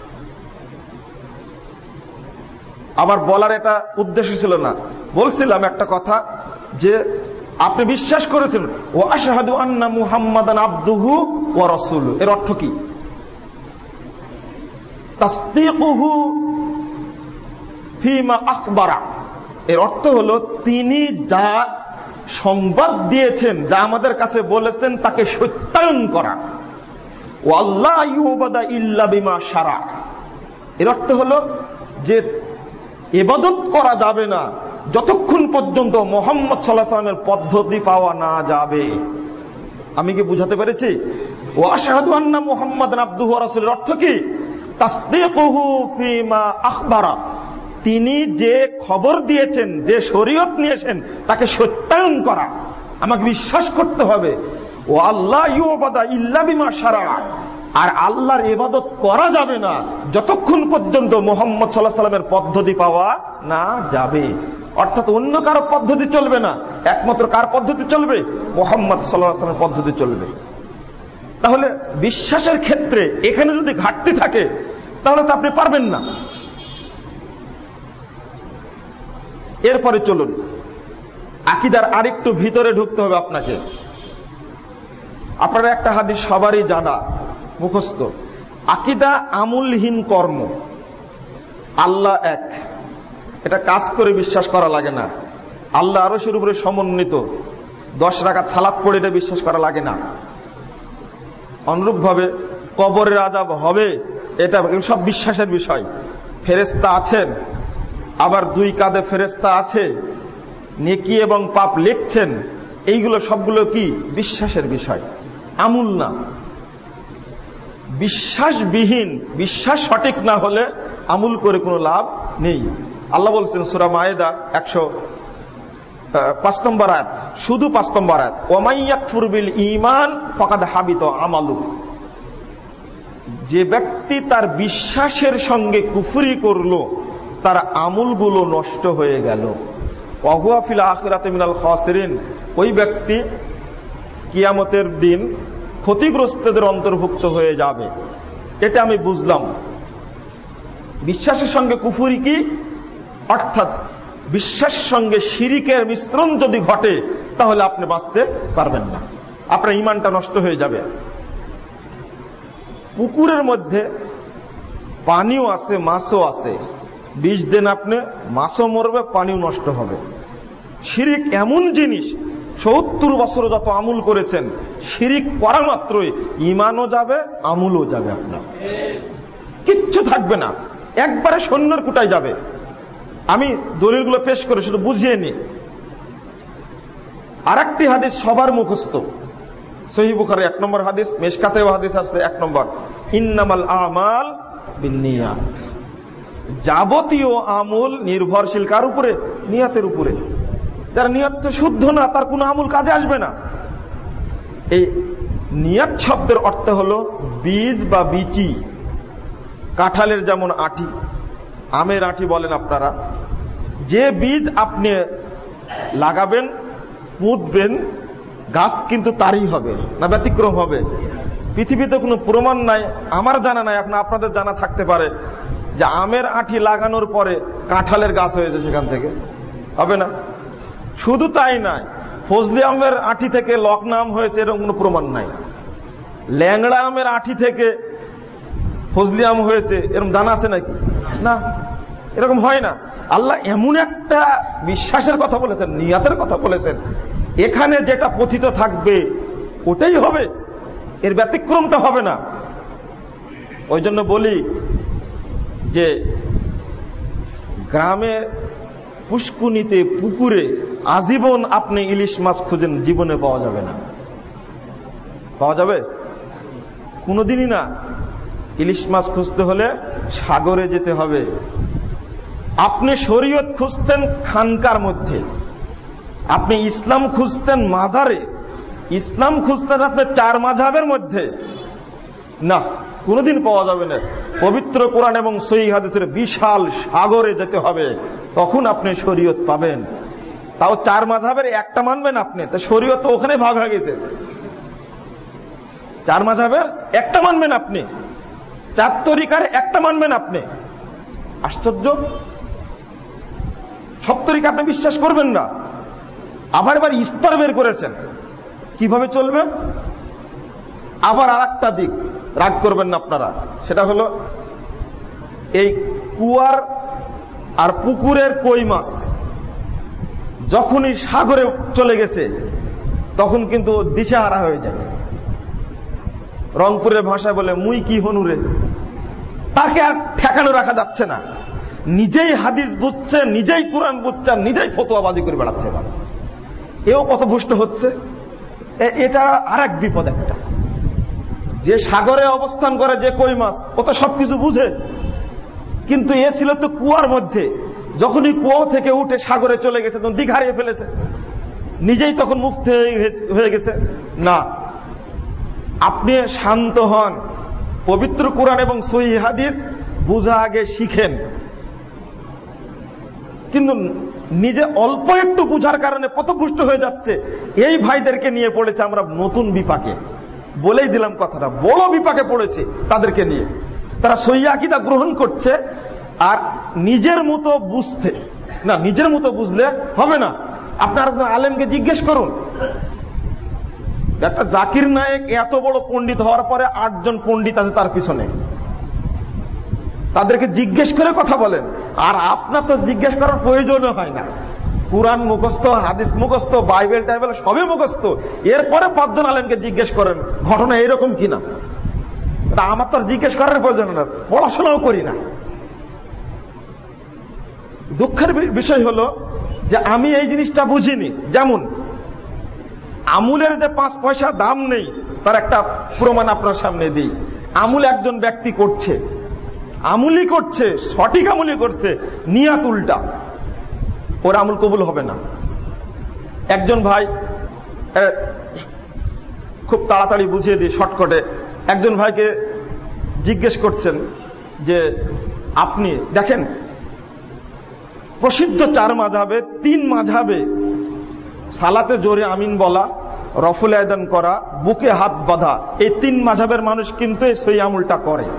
আবার বলার এটা উদ্দেশ্য ছিল না, বলছিলাম একটা কথা, যে আপনি বিশ্বাস করেছেন ওয়া আশহাদু আন্না মুহাম্মাদান আবদুহু ওয়া রাসূলুহু, এর অর্থ কি? তাসদীকুহু ফিমা আখবারা, এর অর্থ হলো তিনি যা সংবাদ দিয়েছেন, যা আমাদের কাছে বলেছেন, তাকে সত্যায়ন করা। ওয়াল্লা ইউবাদা ইল্লা বিমা শারা, এর অর্থ হলো যে ইবাদত করা যাবে না যতক্ষণ পর্যন্ত মুহাম্মদ সাল্লাল্লাহু আলাইহি ওয়াসাল্লামের পদ্ধতি পাওয়া না যাবে। আমি কি বুঝাতে পেরেছি? ওয়া আশহাদু আন্না মুহাম্মাদান আবদুহু ওয়া রাসূলুহু, অর্থ কি? তাসদীকুহু ফিমা আখবারা, তিনি যে খবর দিয়েছেন, যে শরীয়ত নিয়েছেন, তাকে সত্যায়ন করা, আমাকে বিশ্বাস করতে হবে। ও আল্লাহ ইউবাদা ইল্লা বিমা শারা, আর আল্লাহর ইবাদত করা যাবে না যতক্ষণ পর্যন্ত মুহাম্মদ সাল্লাল্লাহু আলাইহি ওয়াসাল্লামের পদ্ধতি পাওয়া না যাবে। অর্থাৎ অন্য কারো পদ্ধতি চলবে না, একমাত্র কার পদ্ধতি চলবে? মুহাম্মদ সাল্লাল্লাহু আলাইহি ওয়াসাল্লামের পদ্ধতি চলবে। তাহলে বিশ্বাসের ক্ষেত্রে এখানে যদি ঘাটতি থাকে, তাহলে তো আপনি পারবেন না। এরপরে চলুন, আকীদার আরেকটু ভিতরে ঢুকতে হবে আপনাকে। আপনারা একটা হাদিস সবারই জানা, মুখস্থ, আকীদা আমলহীন কর্ম, আল্লাহ এক, এটা কাজ করে বিশ্বাস করা লাগে না। আল্লাহ আরশের উপরে সমন্বিত, দশ রাকাত সালাত পড়ে এটা বিশ্বাস করা লাগে না। অনুরূপ ভাবে কবরের আযাব হবে, এটা সব বিশ্বাসের বিষয়। ফেরেশতা আছেন, আবার দুই কাঁধে ফেরেশতা আছে, নেকি এবং পাপ লিখছেন, এইগুলো সবগুলো কি বিশ্বাসের বিষয়, আমুল না। বিশ্বাসবিহীন, বিশ্বাস সঠিক না হলে আমুল করে কোনো লাভ নেই। আল্লাহ বলছেন সূরা মায়েদা একশো পাঁচ নম্বর আয়াত, শুধু পাঁচ নম্বর আয়াত, ওয়ামাই ইয়াকফুর বিল ঈমান ফাকাদ হাবিতা আমালু। যে ব্যক্তি তার বিশ্বাসের সঙ্গে কুফরি করলো, তার আমলগুলো নষ্ট হয়ে গেল। ওয়া হুয়া ফিল আখিরাতি মিনাল খাসিরিন, ওই ব্যক্তি কিয়ামতের দিন ক্ষতিগ্রস্তদের অন্তর্ভুক্ত হয়ে যাবে। এটা আমি বুঝলাম। বিশ্বাসের সঙ্গে কুফরি কি, অর্থাৎ বিশ্বাসের সঙ্গে শিরিকের মিশ্রণ যদি ঘটে তাহলে আপনি বাঁচতে পারবেন না, আপনার ঈমানটা নষ্ট হয়ে যাবে। পুকুরের মধ্যে পানিও আছে, মাছও আছে, বিষ দেন আপনি, মাছও মরবে, পানিও নষ্ট হবে। শিরিক এমন জিনিস, সত্তর বছর যত আমুল করেছেন, শিরিক করা মাত্রই ঈমানও যাবে, আমুলও যাবে, আপনার কিচ্ছু থাকবে না, একবারে সৈন্যর কুটায় যাবে। আমি দলিলগুলো পেশ করে শুধু বুঝিয়ে নি। আর একটি হাদিস সবার মুখস্থ, সহিহ বুখারী এক নম্বর হাদিস, মিশকাতেও হাদিস আছে এক নম্বর, ইন্নামাল আমাল বিন্নিয়াত। যাবতীয় আমল নির্ভরশীল কার উপরে? নিয়তের উপরে। যার নিয়ত শুদ্ধ না, তার কোনো আমল কাজে আসবে না। এই নিয়ত শব্দের অর্থ হলো বীজ বা বীচি। কাঁঠালের যেমন আটি, আমের আটি বলেন আপনারা, যে বীজ আপনি লাগাবেন, পুঁতবেন, গাছ কিন্তু তারই হবে না, ব্যতিক্রম হবে। পৃথিবীতে কোনো প্রমাণ নাই, আমার জানা নাই, এখন আপনাদের জানা থাকতে পারে, যে আমের আটি লাগানোর পরে কাঁঠালের গাছ হয়েছে, সেখান থেকে হবে না। শুধু তাই নয়, ফজলি আমের আটি থেকে লকনা আম হয়েছে, এরকম কোনো প্রমাণ নাই। ল্যাংড়া আমের আটি থেকে ফজলি আম হয়েছে, এরকম জানা আছে নাকি? না, এরকম হয় না। আল্লাহ এমন একটা বিশ্বাসের কথা বলেছেন, নিয়াতের কথা বলেছেন, এখানে যেটা পতিত থাকবে ওটাই হবে, এর ব্যতিক্রমটা হবে না। ওই জন্য বলি যে গ্রামে পুষ্কুনিতে, পুকুরে আজীবন আপনি ইলিশ মাছ খুঁজেন, জীবনে পাওয়া যাবে না। পাওয়া যাবে? কোনোদিনই না। ইলিশ মাছ খুঁজতে হলে সাগরে যেতে হবে। আপনি শরীয়ত খুঁজতেন খানকার মধ্যে, আপনি ইসলাম খুঁজতেন মাজারে, ইসলাম খুঁজতেন আপনি চার মাযহাবের মধ্যে, না, কোনোদিন পাওয়া যাবে না। পবিত্র কোরআন এবং সহিহ হাদিসের বিশাল সাগরে যেতে হবে, তখন আপনি শরীয়ত পাবেন। তাও চার মাযহাবের একটা মানবেন আপনি, তা শরীয়ত তো ওখানে ভাগ হয়ে গেছে। চার মাযহাবের একটা মানবেন আপনি, চার তরিকার একটা মানবেন আপনি। আশ্চর্য, সব তরিকা আপনি বিশ্বাস করবেন না। আবার এবার স্তর বের করেছেন কিভাবে চলবে। আবার আর একটা দিক, রাগ করবেন না আপনারা, সেটা হলো এই কুয়ার আর পুকুরের কই মাছ যখনই সাগরে চলে গেছে তখন কিন্তু দিশেহারা হয়ে যায়। রংপুরের ভাষায় বলে মুই কি হনুরে, তাকে আর ঠেকানো রাখা যাচ্ছে না। নিজেই হাদিস বুঝছে, নিজেই কোরআন বুঝছে, নিজেই ফতোয়াবাজি করে বেড়াচ্ছে। এও পথভ্রষ্ট হচ্ছে। এটা আর এক বিপদ একটা। যে সাগরে অবস্থান করে যে কই মাছ, ও তো সবকিছু বুঝে, কিন্তু এ ছিল তো কুয়ার মধ্যে। যখনই কুয়া থেকে উঠে সাগরে চলে গেছে তখন দিক হারিয়ে ফেলেছে, নিজেই তখন মুক্ত হয়ে গেছে। না, আপনি শান্ত হন, পবিত্র কোরআন এবং সহিহ হাদিস বুঝা আগে শিখেন। কিন্তু নিজে অল্প একটু বুঝার কারণে পথভ্রষ্ট হয়ে যাচ্ছে। এই ভাইদেরকে নিয়ে পড়েছে আমরা নতুন বিপাকে। বলেই দিলাম কথাটা, বড় বিপাকে পড়েছে তাদেরকে নিয়ে। তারা সহিহ আকীদা গ্রহণ করছে আর নিজের মতো বুঝতে না, নিজের মতো বুঝলে হবে না। আপনার একজন আলেমকে জিজ্ঞেস করুন। একটা জাকির নায়েক এত বড় পণ্ডিত হওয়ার পরে আটজন পণ্ডিত আছে তার পিছনে, তাদেরকে জিজ্ঞেস করে কথা বলেন। আর আপনার তো জিজ্ঞেস করার প্রয়োজনও হয় না, কুরআন মুখস্থ, হাদিস মুখস্থ, বাইবেল টাইবেল সবই মুখস্থ, এরপরে পাঁচজন আলেমকে জিজ্ঞেস করেন ঘটনা এরকম কিনা। আমার তো আর জিজ্ঞেস করার প্রয়োজন না, পড়াশোনাও করি না। দুঃখের বিষয় হলো যে আমি এই জিনিসটা বুঝিনি। যেমন আমুলের যে পাঁচ পয়সা দাম নেই তার একটা প্রমাণ আপনার সামনে দিই। আমুল একজন ব্যক্তি করছে, আমুলি করছে, সঠিক আমুলি করছে, নিয়াত উল্টা, ওর আমুল কবুল হবে না। একজন ভাই, খুব তাড়াতাড়ি বুঝিয়ে দিই শর্টকাটে, একজন ভাইকে জিজ্ঞেস করছেন যে আপনি দেখেন প্রসিদ্ধ চার মাযহাবে, তিন মাযহাবে সালাতে জোরে আমিন বলা, রফুল আয়দান করা, বুকে হাত বাঁধা, এই তিন মাযহাবের মানুষ কিন্তু এই সই আমলটা করে,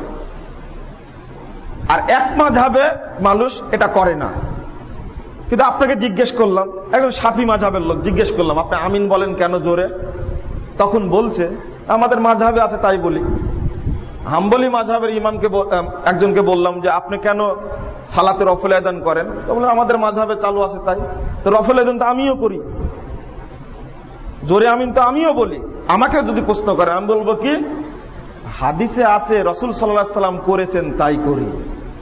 আর এক মাযহাবে মানুষ এটা করে না। কিন্তু আপনাকে জিজ্ঞেস করলাম, একজন শাফি মাযহাবের লোক, জিজ্ঞেস করলাম আপনি আমিন বলেন কেন জোরে? তখন বলছে আমাদের মাযহাবে আছে তাই বলি। হাম্বলি মাযহাবের ইমামকে একজনকে বললাম যে আপনি কেন সালাতে রফুল আয়দান করেন? তো বললেন আমাদের মাযহাবে চালু আছে তাই। তো রফুল আয়দান তো আমিও করি, জোরে আমিন তো আমিও বলি। আমাকে যদি প্রশ্ন করে আমি বলবো কি হাদিসে আছে রাসূল সাল্লাল্লাহু আলাইহি সাল্লাম করেছেন তাই করি।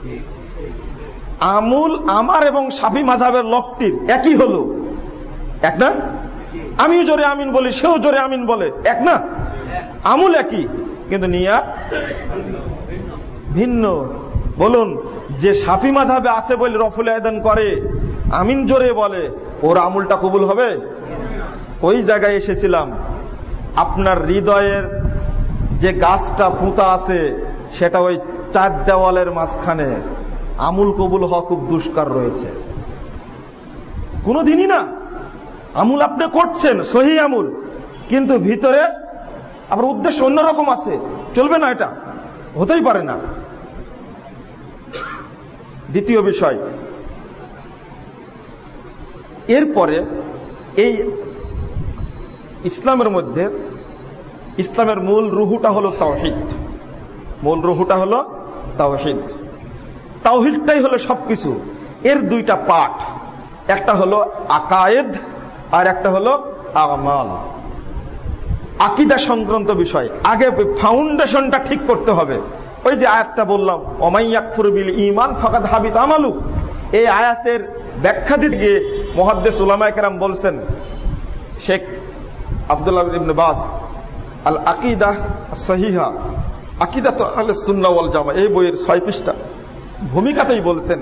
আমুল আমার এবং শাফি মাযহাবের লোকটির একই হলো, এক না? আমিও জোরে আমিন বলি, সেও জোরে আমিন বলে, এক না? আমুল একই, কিন্তু নিয়াত ভিন্ন। বলুন, যে শাফি মাযহাবে আছে বলে রফুল আয়দান করে, আমিন জোরে বলে, ওর আমুলটা কবুল হবে? ওই জায়গায় এসেছিলাম, আপনার হৃদয়ের যে গাছটা পুঁতা আছে সেটা ওই চার দেওয়ালের মাঝখানে, আমুল কবুল হওয়া খুব দুষ্কার রয়েছে। কোনদিনই না। আমুল আপনি করছেন সহি আমুল, কিন্তু ভিতরে আপনার উদ্দেশ্য অন্যরকম আছে, চলবে না, এটা হতেই পারে না। দ্বিতীয় বিষয়, এরপরে এই ইসলামের মধ্যে ইসলামের মূল রুহুটা হলো তাওহীদ। মূল রুহুটা হলো তাওহীদ। তাওহীদটাই হলো সবকিছু। এর দুইটা পার্ট, একটা হলো আকায়েদ আর একটা হলো আমাল। আকীদা সংক্রান্ত বিষয়, আগে ফাউন্ডেশনটা ঠিক করতে হবে। ওই যে আয়াতটা বললাম, ওমাইয়াকফুর বিল ঈমান ফাকাদ হাবিতা আমালু, এই আয়াতের ব্যাখ্যা দিতে গিয়ে মুহাদ্দিস উলামায়ে কেরাম বলছেন, শেখ আব্দুল্লাহ ইবনে বাজ আল আকীদা সহিহা, আকীদাতু আহলিস সুন্নাহ ওয়াল জামাআহ, এই বইয়ের ছয় পৃষ্ঠা ভূমিকাতেই বলছেন,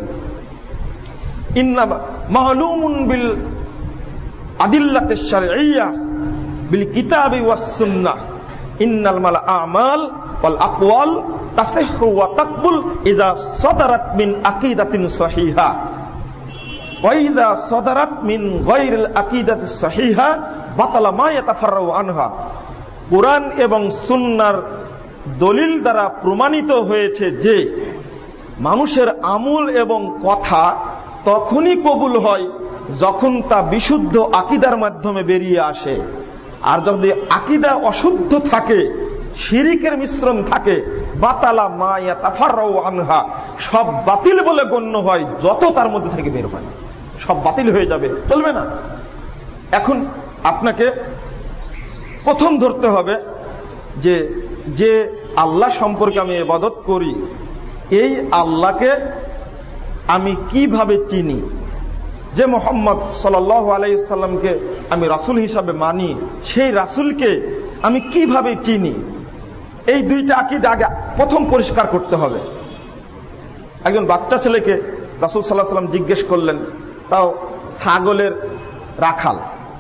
ইন্না মা'লুমুন বিল আদিল্লাতিশ শারঈয়্যাহ বিল কিতাবি ওয়াস সুন্নাহ ইন্নাল মাল আমাল ওয়াল আকওয়াল তাসিহু ওয়া তাকবুল ইযা সাদারাত মিন আকীদাতিন সহিহা ওয়া ইযা সাদারাত মিন গায়রিল আকীদাতিস সহিহা বাতালা মা ইয়াতাফাররাউ আনহা। কুরআন এবং সুন্নাহর দলিল দ্বারা প্রমাণিত হয়েছে যে মানুষের আমল এবং কথা তখনই কবুল হয় যখন তা বিশুদ্ধ আকীদার মাধ্যমে বেরিয়ে আসে। আর যদি আকীদা অশুদ্ধ থাকে, শিরিকের মিশ্রণ থাকে, বাতালা মা ইয়াতাফাররাউ আনহা, সব বাতিল বলে গণ্য হয় যত তার মধ্যে থেকে বের হয়, সব বাতিল হয়ে যাবে, চলবে না। এখন আপনাকে প্রথম ধরতে হবে যে যে আল্লাহ সম্পর্কে আমি ইবাদত করি, এই আল্লাহকে আমি কিভাবে চিনি, যে মুহাম্মদ সাল্লাল্লাহু আলাইহি সাল্লামকে আমি রাসূল হিসাবে মানি, সেই রাসূলকে আমি কিভাবে চিনি, এই দুইটা আকীদা আগে প্রথম পরিষ্কার করতে হবে। একজন বাচ্চা ছেলেকে রাসূল সাল্লাল্লাহু আলাইহি সাল্লাম জিজ্ঞেস করলেন, তাও ছাগলের রাখাল,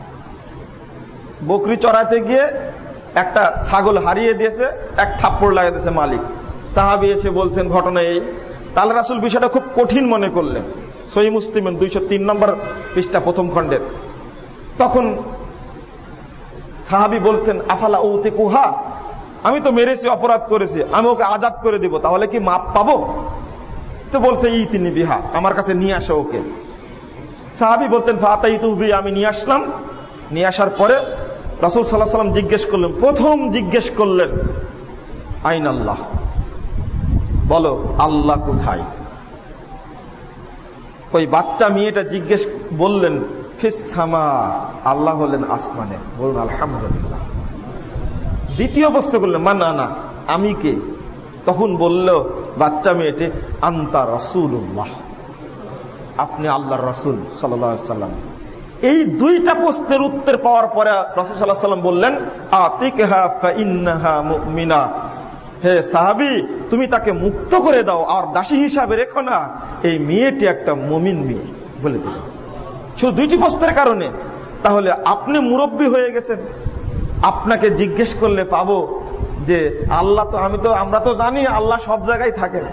বকরি চড়াতে গিয়ে একটা ছাগল হারিয়ে দিয়েছে, এক থাপ্পড় লাগিয়ে দিয়েছে মালিক। সাহাবী এসে বলছেন ঘটনা এই। তাহলে রাসূল বিষয়টা খুব কঠিন মনে করলেন। সহিহ মুসলিমের দুইশো তিন নম্বর পৃষ্ঠা প্রথম খণ্ডের। তখন সাহাবী বলছেন, আফালা উতিকুহা, আমি তো মেরেছি, অপরাধ করেছি, আমি ওকে আজাদ করে দিব, তাহলে কি মাপ পাবো? তো বলছে ই তিনি বিহা, আমার কাছে নিয়ে আসো ওকে। সাহাবী বলছেন ফাতাইতু বি, আমি নিয়ে আসলাম। নিয়ে আসার পরে রাসূল সাল্লাল্লাহু আলাইহি ওয়াসাল্লাম জিজ্ঞেস করলেন, প্রথম জিজ্ঞেস করলেন আইন আল্লাহ, বলো আল্লাহ কোথায়? ওই বাচ্চা মেয়েটা জিজ্ঞেস বললেন ফিস সামা, আল্লাহ হলেন আসমানে। বলুন আলহামদুলিল্লাহ। দ্বিতীয় প্রশ্ন করলেন মা, না না আমি কে? তখন বলল বাচ্চা মেয়েটি, আনতা রাসূলুল্লাহ, আপনি আল্লাহর রাসূল সাল্লাল্লাহু আলাইহি সাল্লাম। এই দুইটা প্রশ্নের উত্তর পাওয়ার পরে রাসূল সাল্লাল্লাহু আলাইহি সাল্লাম বললেন, আতিকহা ফাইন্নাহা মুমিনা, হে সাহাবী তুমি তাকে মুক্ত করে দাও, আর দাসী হিসাবে রেখো না, এই মেয়েটি একটা মুমিন মেয়ে বলে দিল। শুধু দুইটি প্রশ্নের কারণে। তাহলে আপনি মুরব্বী হয়ে গেছেন, আপনাকে জিজ্ঞেস করলে পাবো যে আল্লাহ তো, আমি তো, আমরা তো জানি আল্লাহ সব জায়গায় থাকেন।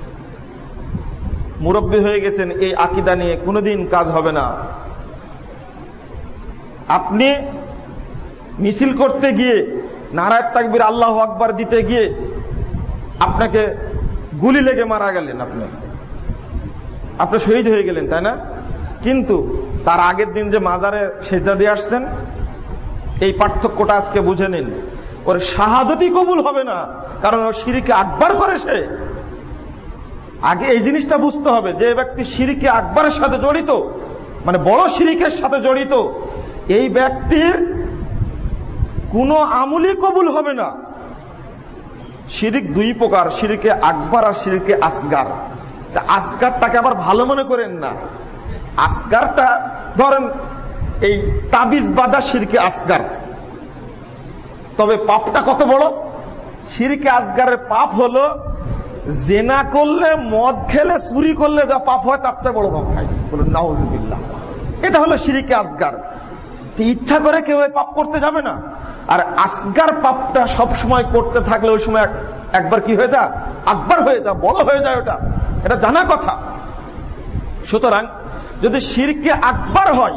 মুরব্বী হয়ে গেছেন, এই আকীদা নিয়ে কোনোদিন কাজ হবে না। আপনি মিছিল করতে গিয়ে নারায়ে তাকবীর আল্লাহু আকবার দিতে গিয়ে আপনাকে গুলি লেগে মারা গেলেন, আপনি আপনি শহীদ হয়ে গেলেন, তাই না? কিন্তু তার আগের দিন যে মাজারে সেজদা দিয়ে আসছেন, এই পার্থক্যটা আজকে বুঝে নিন। ওর শাহাদতই কবুল হবে না, কারণ ও শিরকে আকবার করে। সে আগে এই জিনিসটা বুঝতে হবে যে ব্যক্তি শিরকে আকবরের সাথে জড়িত, মানে বড় শিরকের সাথে জড়িত, এই ব্যক্তির কোনো আমলই কবুল হবে না। শিরক দুই প্রকার, শিরকে আকবার আর শিরকে আসগার। আসগারটাকে আবার ভালো মনে করেন না। আসগারটা ধরেন এই তাবিজ বাঁধা শিরকে আসগার, তবে পাপটা কত বড়? শিরকে আসগারের পাপ হলো জেনা করলে, মদ খেলে, চুরি করলে যা পাপ হয় তার চেয়ে বড় পাপ হয়। বলুন নাউজুবিল্লাহ। এটা হলো শিরকে আসগার। ইচ্ছা করে কেউ পাপ করতে যাবে না। আর আসগার পাপটা সব সময় করতে থাকলে ওই সময় একবার কি হয়ে যায়? আকবার হয়ে যায়, বড় হয়ে যায়। ওটা এটা জানা কথা। সুতরাং যদি শিরকে আকবার হয়,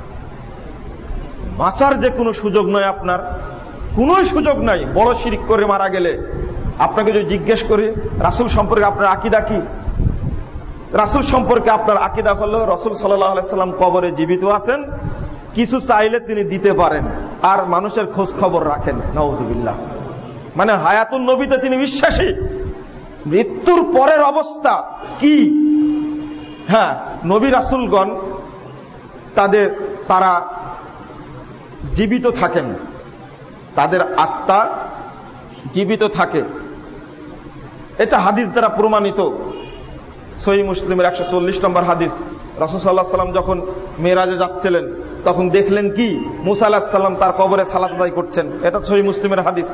বাঁচার যে কোনো সুযোগ নয়, আপনার কোন সুযোগ নাই। বড় শিরক করে মারা গেলে আপনাকে যদি জিজ্ঞেস করি রাসূল সম্পর্কে আপনার আকীদা কি, রাসূল সম্পর্কে আপনার আকীদা হলো রাসূল সাল্লাল্লাহু আলাইহি সাল্লাম কবরে জীবিত আছেন, কিছু চাইলে তিনি দিতে পারেন, আর মানুষের খোঁজ খবর রাখেন। নাউজুবিল্লাহ। মানে হায়াতুন নবীতে তিনি বিশ্বাসী। মৃত্যুর পরের অবস্থা কি? হ্যাঁ, নবী রাসূলগণ তাদের তারা জীবিত থাকেন, তাদের আত্মা জীবিত থাকে। এটা হাদিস দ্বারা প্রমাণিত। সহিহ মুসলিমের একশো চল্লিশ নম্বর হাদিস, রাসূল সাল্লাল্লাহু আলাইহি সাল্লাম যখন মেরাজে যাচ্ছিলেন তখন দেখলেন কি, মুসা আলাইহিস সালাম তার কবরে সালাত আদায় করছেন। এটা সহিহ মুসলিমের হাদিস।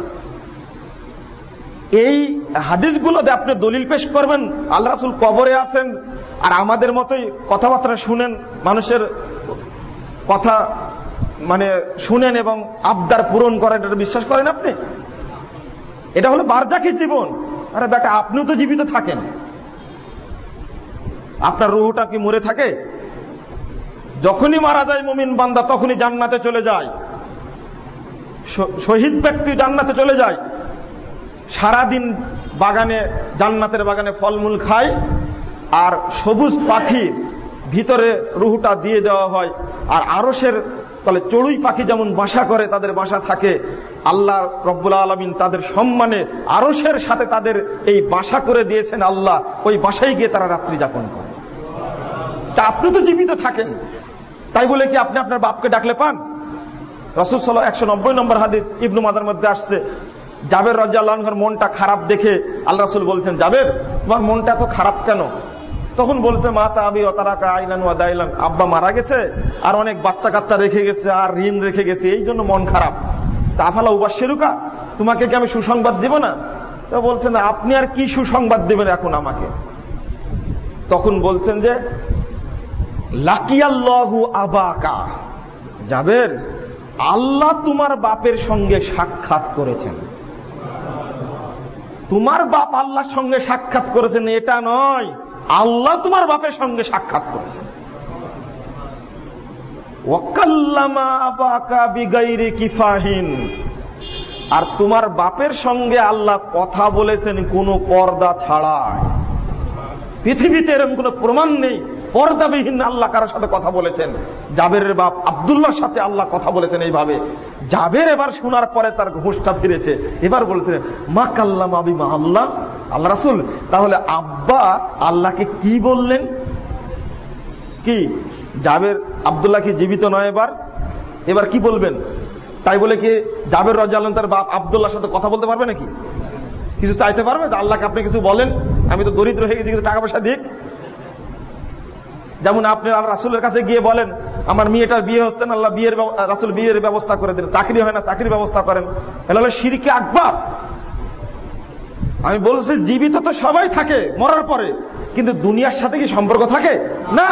এই হাদিসগুলোতে আপনি দলিল পেশ করবেন আল্লাহ রাসূল কবরে আছেন, আর আমাদের মতোই কথাবার্তা শুনেন, মানুষের কথা মানে শুনেন এবং আবদার পূরণ করেন, এটা বিশ্বাস করেন আপনি? এটা হলো বারজাখী জীবন। আরে বেটা, আপনিও তো জীবিত থাকেন, আপনার রূহটা কি মরে থাকে? যখনই মারা যায় মুমিন বান্দা তখনই জান্নাতে চলে যায়। শহীদ ব্যক্তি জান্নাতে চলে যায়, সারাদিন বাগানে, জান্নাতের বাগানে ফলমূল খায়, আর সবুজ পাখির ভিতরে রূহটা দিয়ে দেওয়া হয়। আর আরশের তলে চড়ুই পাখি যেমন বাসা করে, তাদের বাসা থাকে, আল্লাহ রব্বুল আলামিন তাদের সম্মানে আরশের সাথে তাদের এই বাসা করে দিয়েছেন আল্লাহ। ওই বাসায় গিয়ে তারা রাত্রি যাপন করে। তা আপনি তো জীবিত থাকেন, তাই বলে কি আপনি আপনার বাপকে ডাকলে পান? রাসূল সাল্লাল্লাহু একশো নব্বই নম্বর হাদিস ইবনু মাজার মধ্যে আসছে, জাবের রাদিয়াল্লাহু আনহুর মনটা খারাপ দেখে আল্লাহ রাসূল বলছেন, জাবের তোমার মনটা এত খারাপ কেন? তখন বলছে, মাতা আবি ওয়াতারাকা আইলান ওয়া দাইলান, আব্বা মারা গেছে আর অনেক বাচ্চা কাচ্চা রেখে গেছে আর ঋণ রেখে গেছে, এই জন্য মন খারাপ। তা আফালা উবাশশিরুকা, তোমাকে কি আমি সুসংবাদ দিব না? তো বলছেন, আপনি আর কি সুসংবাদ দেবেন এখন আমাকে? তখন বলছেন যে লাকিয়াল্লাহু আবাকা, জাবের আল্লাহ তোমার বাপের সঙ্গে সাক্ষাৎ করেছেন। তোমার বাপ আল্লাহর সঙ্গে সাক্ষাৎ করেছেন এটা নয়, আল্লাহ তোমার বাপের সঙ্গে সাক্ষাৎ করেছেন। ওয়াকাল্লামা আবাকা বিগাইরি কিফাহিন, আর তোমার বাপের সঙ্গে আল্লাহ কথা বলেছেন কোনো পর্দা ছাড়া। পৃথিবীতে এরকম কোনো প্রমাণ নেই পর্দাবিহীন আল্লাহ কারোর সাথে কথা বলেছেন। জাবেরের বাপ আব্দুল্লাহর সাথে আল্লাহ কথা বলেছেন এইভাবে। জাবের এবার শোনার পরে তার হুঁশটা ফিরেছে, এবার বলেছেন মা কাল্লামা বিমা আল্লাহ। আল্লাহ রাসূল, তাহলে আব্বা আল্লাহকে কি বললেন? কি জাবের আব্দুল্লাহ কি জীবিত নয়? এবার এবার কি বলবেন? তাই বলে কি জাবের রাদিয়াল্লাহু আনহু তার বাপ আব্দুল্লাহর সাথে কথা বলতে পারবে নাকি? কিছু চাইতে পারবে যে আল্লাহকে আপনি কিছু বলেন, আমি তো দরিদ্র হয়ে গেছি, কিছু টাকা পয়সা দিক? যেমন আপনি রাসূলের কাছে গিয়ে বলেন আমার মেয়েটার বিয়ে হচ্ছে না, আল্লাহ বিয়ের রাসূল বিয়ের ব্যবস্থা করে দেন, চাকরি হয় না চাকরির ব্যবস্থা করেন, এটা হলো শিরকে আকবার। আমি বলছি জীবিত তো সবাই থাকে মরার পরে, কিন্তু দুনিয়ার সাথে কি সম্পর্ক থাকে? না।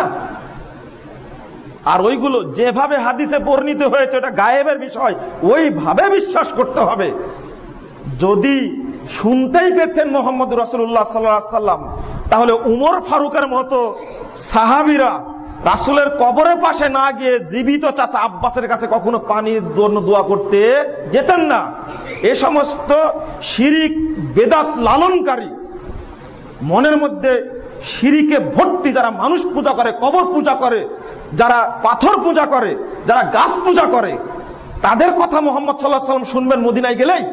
আর ওইগুলো যেভাবে হাদিসে বর্ণিত হয়েছে ওটা গায়েবের বিষয়, ওইভাবে বিশ্বাস করতে হবে। যদি শুনতেই পেতেন মুহাম্মদ রাসূলুল্লাহ সাল্লাল্লাহু আলাইহি ওয়াসাল্লাম, তাহলে উমর ফারুকের মতো সাহাবীরা রাসূলের কবরের পাশে না গিয়ে জীবিত চাচা আব্বাসের কাছে কখনো পানির জন্য দোয়া করতে যেতেন না। এ সমস্ত শিরিক বেদাত লালনকারী, মনের মধ্যে শিরিকে ভর্তি, যারা মানুষ পূজা করে, কবর পূজা করে, যারা পাথর পূজা করে, যারা গাছ পূজা করে, তাদের কথা মুহাম্মদ সাল্লাল্লাহু আলাইহি ওয়াসাল্লাম শুনবেন মদিনায় গেলেই?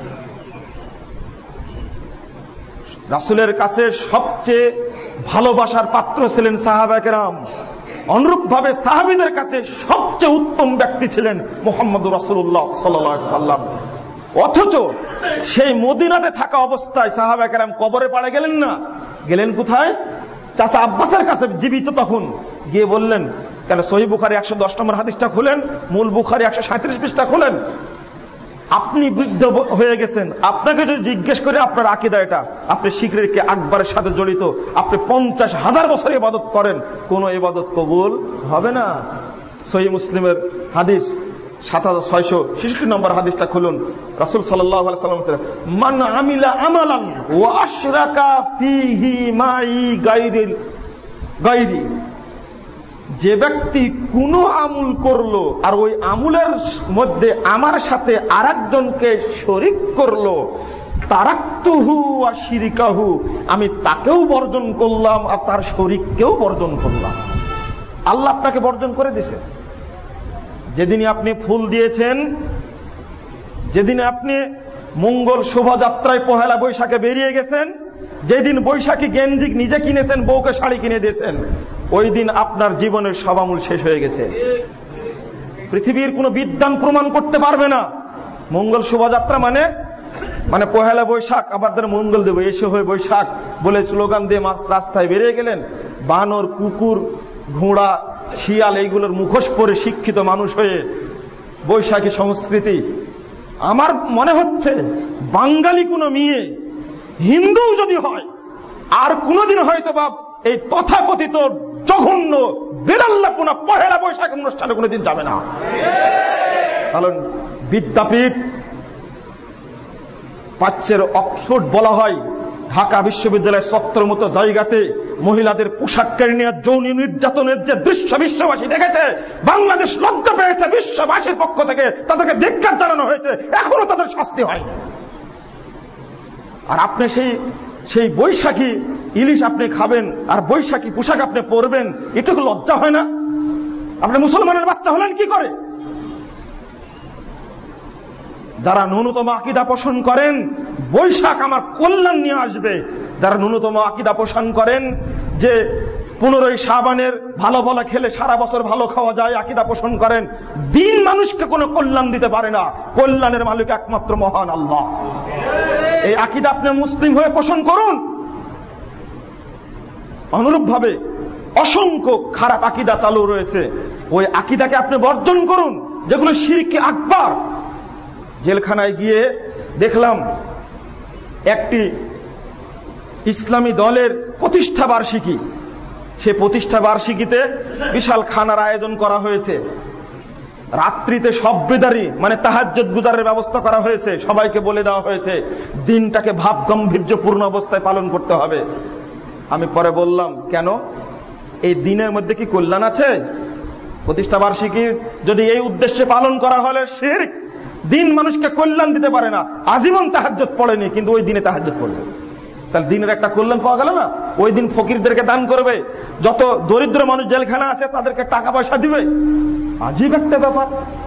রাসূলের কাছে সবচেয়ে ভালোবাসার পাত্র ছিলেন সাহাবায়ে কেরাম, অনুরূপ ভাবে সাহাবীদের কাছে সবচেয়ে উত্তম ব্যক্তি ছিলেন মুহাম্মদুর রাসূলুল্লাহ সাল্লাল্লাহু আলাইহি ওয়াসাল্লাম। অথচ সেই মদিনাতে থাকা অবস্থায় সাহাবায়ে কেরাম কবরে পাড়ে গেলেন না, গেলেন কোথায়? চাচা আব্বাসের কাছে, জীবিত তখন। গিয়ে বললেন, কেন সহিহ বুখারী একশো দশ নম্বর হাদিসটা খুলেন, মূল বুখারী একশো সাঁত্রিশ পৃষ্ঠা খুলেন। আপনি বৃদ্ধ হয়ে গেছেন, আপনাকে যদি জিজ্ঞেস করে আপনার আকীদা এটা, আপনি শিরকে আকবরের সাথে জড়িত, আপনি পঞ্চাশ হাজার বছর ইবাদত করেন, কোন ইবাদত কবুল হবে না। সহিহ মুসলিমের হাদিস সাত হাজার ছয়শো ছেষট্টি নম্বর হাদিসটা খুলুন। রাসূল সাল্লাল্লাহু আলাইহি ওয়াসাল্লাম বলেন, মান আমিলা আমালান ওয়া আশরাকা ফীহি মাই গায়রিল গায়রি, যে ব্যক্তি কোন আমল করলো আর ওই আমলের মধ্যে আমার সাথে আরেকজনকে শরীক করলো, তারাকতুহু ওয়া শিরকাহু, আমি তাকেও বর্জন করলাম আর তার শরীককেও বর্জন করলাম। আল্লাহ আপনাকে বর্জন করে দিয়েছে। যেদিন আপনি ফুল দিয়েছেন, যেদিন আপনি মঙ্গল শোভাযাত্রায় পহেলা বৈশাখে বেরিয়ে গেছেন, যেদিন বৈশাখী গেঞ্জি নিজে কিনেছেন, বউকে শাড়ি কিনে দিয়েছেন, ওই দিন আপনার জীবনের সব আমল শেষ হয়ে গেছে। পৃথিবীর কোন বিদ্বান প্রমাণ করতে পারবে না মঙ্গল শোভাযাত্রা মানে মানে পহেলা বৈশাখ, আবার মঙ্গল দেব এসে হয়ে বৈশাখ বলে স্লোগান দিয়ে মাস রাস্তায় বেরিয়ে গেলেন। বানর, কুকুর, ঘোড়া, শিয়াল এইগুলোর মুখোশ পরে শিক্ষিত মানুষ হয়ে বৈশাখী সংস্কৃতি। আমার মনে হচ্ছে বাঙালি কোন মেয়ে হিন্দু যদি হয় আর কোনদিন হয়তো বা এই তথাকথিত জঘন্য বেদাল্লাপনা পহেলা বৈশাখ অনুষ্ঠানে কোনদিন যাবে না। কারণ বিদ্যাপীঠ, প্রাচ্যের অক্সফোর্ড বলা হয়, ঢাকা বিশ্ববিদ্যালয়ের চত্বর মতো জায়গাতে মহিলাদের পোশাক কেড়ে নিয়ে যৌন নির্যাতনের যে দৃশ্য বিশ্ববাসী দেখেছে, বাংলাদেশ লজ্জা পেয়েছে, বিশ্ববাসীর পক্ষ থেকে তাদেরকে ধিক্কার জানানো হয়েছে, এখনো তাদের শাস্তি হয়নি। আর আপনি সেই সেই বৈশাখী ইলিশ আপনি খাবেন আর বৈশাখী পোশাক আপনি পরবেন, এটুকু লজ্জা হয় না? আপনি মুসলমানের বাচ্চা হলেন কি করে? যারা ন্যূনতম আকীদা পোষণ করেন বৈশাখ আমার কল্যাণ নিয়ে আসবে, যারা ন্যূনতম আকীদা পোষণ করেন যে পনেরোই শাবানের ভালো ভালো খেলে সারা বছর ভালো খাওয়া যায়, আকীদা পোষণ করেন, দিন মানুষকে কোনো কল্যাণ দিতে পারে না, কল্যাণের মালিক একমাত্র মহান আল্লাহ। এই আকীদা আপনি মুসলিম হয়ে পোষণ করুন। অনুরূপ ভাবে অসংখ্য খারাপ আকীদা চালু রয়েছে, ওই আকীদাকে আপনি বর্জন করুন যেগুলো শিরকে আকবার। জেলখানায় গিয়ে দেখলাম একটি ইসলামী দলের প্রতিষ্ঠা বার্ষিকী, সে প্রতিষ্ঠা বার্ষিকীতে বিশাল খানার আয়োজন করা হয়েছে, রাত্রিতে সব বেদারি মানে তাহাজ্জুদ গুজারের ব্যবস্থা করা হয়েছে, সবাইকে বলে দেওয়া হয়েছে দিনটাকে ভাব গাম্ভীর্যপূর্ণ অবস্থায় পালন করতে হবে। আমি পরে বললাম, কেন এই দিনের মধ্যে কি কল্যাণ আছে? প্রতিষ্ঠা বার্ষিকী যদি এই উদ্দেশ্যে পালন করা হলে শিরক, দিন মানুষকে কল্যাণ দিতে পারে না। আজীবন তাহাজ্জুদ পড়েনি কিন্তু ওই দিনে তাহাজ্জুদ পড়বে, তাহলে দিনের একটা কল্যাণ পাওয়া গেল না? ওই দিন ফকিরদেরকে দান করবে, যত দরিদ্র মানুষ জেলখানা আছে তাদেরকে টাকা পয়সা দিবে, আজীব একটা ব্যাপার।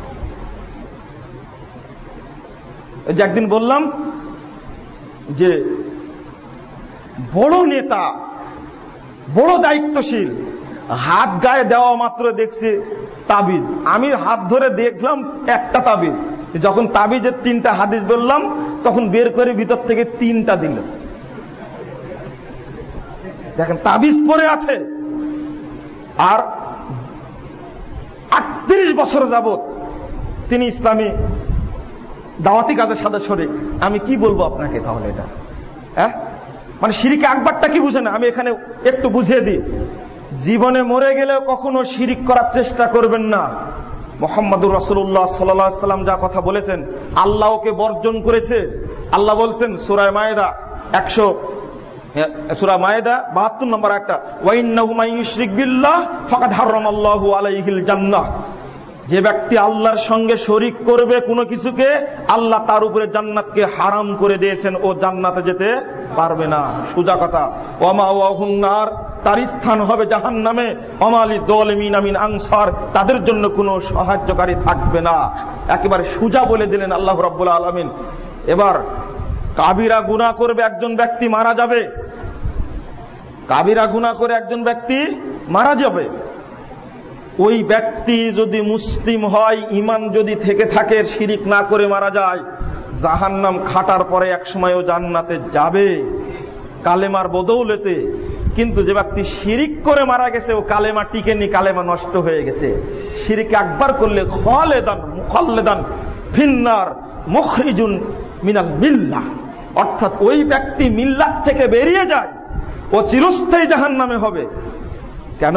এই যে একদিন বললাম যে বড় নেতা, বড় দায়িত্বশীল হাত গায়ে দেওয়া মাত্র দেখছি তাবিজ। আমি হাত ধরে দেখলাম একটা তাবিজ, যখন তাবিজের তিনটা হাদিস বললাম তখন বের করে ভিতর থেকে তিনটা দিল। দেখেন তাবিজ পরে আছে, আর আটত্রিশ বছর যাবত তিনি ইসলামী দাওয়াতি কাজের সাথে শরীক। আমি কি বলবো আপনাকে তাহলে? এটা হ্যাঁ মানে শিরিক আকবারটা কি বুঝেন? আমি এখানে একটু বুঝিয়ে দিই। জীবনে মরে গেলেও কখনো শিরিক করার চেষ্টা করবেন না। মুহাম্মদুর রাসূলুল্লাহ সাল্লাল্লাহু আলাইহি ওয়াসাল্লাম যা কথা বলেছেন, আল্লাহকে বর্জন করেছে। আল্লাহ বলছেন সূরা মায়েদা একশো সূরা মায়েদা বাহাত্তর নম্বর একটা, ওয়া ইন্নাহু মান ইউশরিক বিল্লাহ ফাকাদ হারামাল্লাহু আলাইহিল জান্নাহ। যে ব্যক্তি আল্লাহর সঙ্গে শরীক করবে কোনো কিছুকে, আল্লাহ তার উপরে জান্নাতকে হারাম করে দিয়েছেন, ও জান্নাতে যেতে পারবে না। সোজা কথা। ওয়া মাওয়াহুন নার, তার স্থান হবে জাহান্নামে। ওয়া লিল যালিমিন মিন আনসার, তাদের জন্য কোনো সাহায্যকারী থাকবে না। একেবারে সোজা বলে দিলেন আল্লাহ রাব্বুল আলামিন। এবার কাবিরা গুনাহ করবে একজন ব্যক্তি, মারা যাবে। কাবিরা গুনাহ করে একজন ব্যক্তি মারা যাবে। ওই ব্যক্তি যদি মুসলিম হয়, ঈমান যদি থেকে থাকে, শিরিক না করে মারা যায়, জাহান্নাম খাটার পরে একসময় ও জান্নাতে যাবে কালেমার বদৌলতে। কিন্তু যে ব্যক্তি শিরিক করে মারা গেছে, ও কালেমা টিকেনি, কালেমা নষ্ট হয়ে গেছে। শিরিক একবার করলে খালেদান মুখাল্লেদান ফিন্নার মুখরিজুন মিনাল মিল্লাহ, অর্থাৎ ওই ব্যক্তি মিল্লাত থেকে বেরিয়ে যায়, ও চিরস্থায়ী জাহান্নামে হবে। কেন?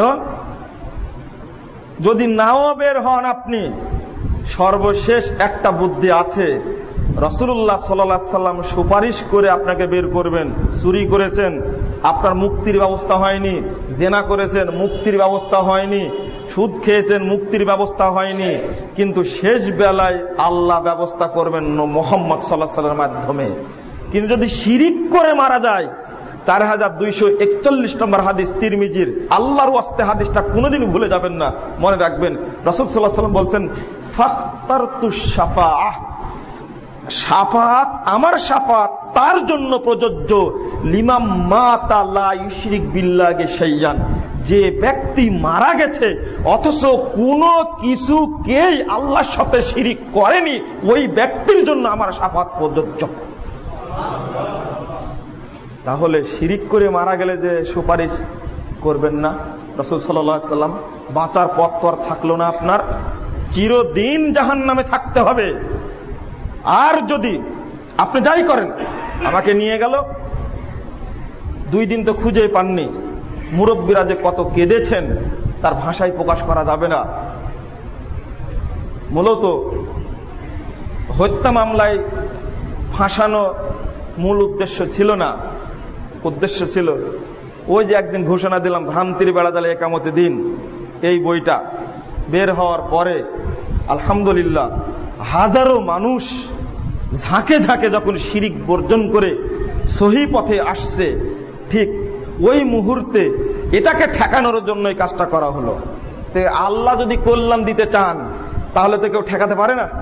যদি নাও বের হন আপনি, সর্বশেষ একটা বুদ্ধি আছে। রাসূলুল্লাহ সাল্লাল্লাহু আলাইহি সাল্লাম সুপারিশ করে আপনাকে বের করবেন। চুরি করেছেন, আপনার মুক্তির ব্যবস্থা হয়নি। জেনা করেছেন, মুক্তির ব্যবস্থা হয়নি। সুদ খেয়েছেন, মুক্তির ব্যবস্থা হয়নি। কিন্তু শেষ বেলায় আল্লাহ ব্যবস্থা করবেন মুহাম্মদ সাল্লাল্লাহু আলাইহি সাল্লামের মাধ্যমে। কিন্তু যদি শিরিক করে মারা যায়, চার হাজার দুইশো একচল্লিশ নম্বর হাদিস তিরমিজির, আল্লাহর ওয়াস্তে হাদিসটা কোনোদিন ভুলে যাবেন না, মনে রাখবেন। রাসূল সাল্লাল্লাহু আলাইহি ওয়াসাল্লাম বলছেন, ফাখতারতুশ শাফাআহ, শাফাআত, আমার শাফাআত তার জন্য প্রযোজ্য, লিমান মাতা লা ইউশরিক বিল্লাহি শাইয়ান, যে ব্যক্তি মারা গেছে অথচ কোনো কিছুকেই আল্লাহর সাথে শিরিক করেনি, ওই ব্যক্তির জন্য আমার শাফাআত প্রযোজ্য। তাহলে শিরিক করে মারা গেলে যে সুপারিশ করবেন না রাসূল সাল্লাল্লাহু আলাইহি ওয়াসাল্লাম, বাঁচার পথ তো আর থাকলো না আপনার, চিরদিন জাহান্নামে থাকতে হবে। আর যদি আপনি যাই করেন, আমাকে নিয়ে গেল, দুই দিন তো খুঁজে পাননি, মুরব্বীরা যে কত কেঁদেছেন তার ভাষায় প্রকাশ করা যাবে না। মূলত হত্যা মামলায় ফাঁসানো মূল উদ্দেশ্য ছিল না, উদ্দেশ্য ছিল ওই যে একদিন ঘোষণা দিলাম, ভ্রান্তির বেড়া জালে একামতে দিন, এই বইটা বের হওয়ার পরে আলহামদুলিল্লাহ হাজারো মানুষ ঝাঁকে ঝাঁকে যখন শিরিক বর্জন করে সহি পথে আসছে, ঠিক ওই মুহূর্তে এটাকে ঠেকানোর জন্য এই কাজটা করা হলো। তো আল্লাহ যদি কল্যাণ দিতে চান তাহলে তো কেউ ঠেকাতে পারে না।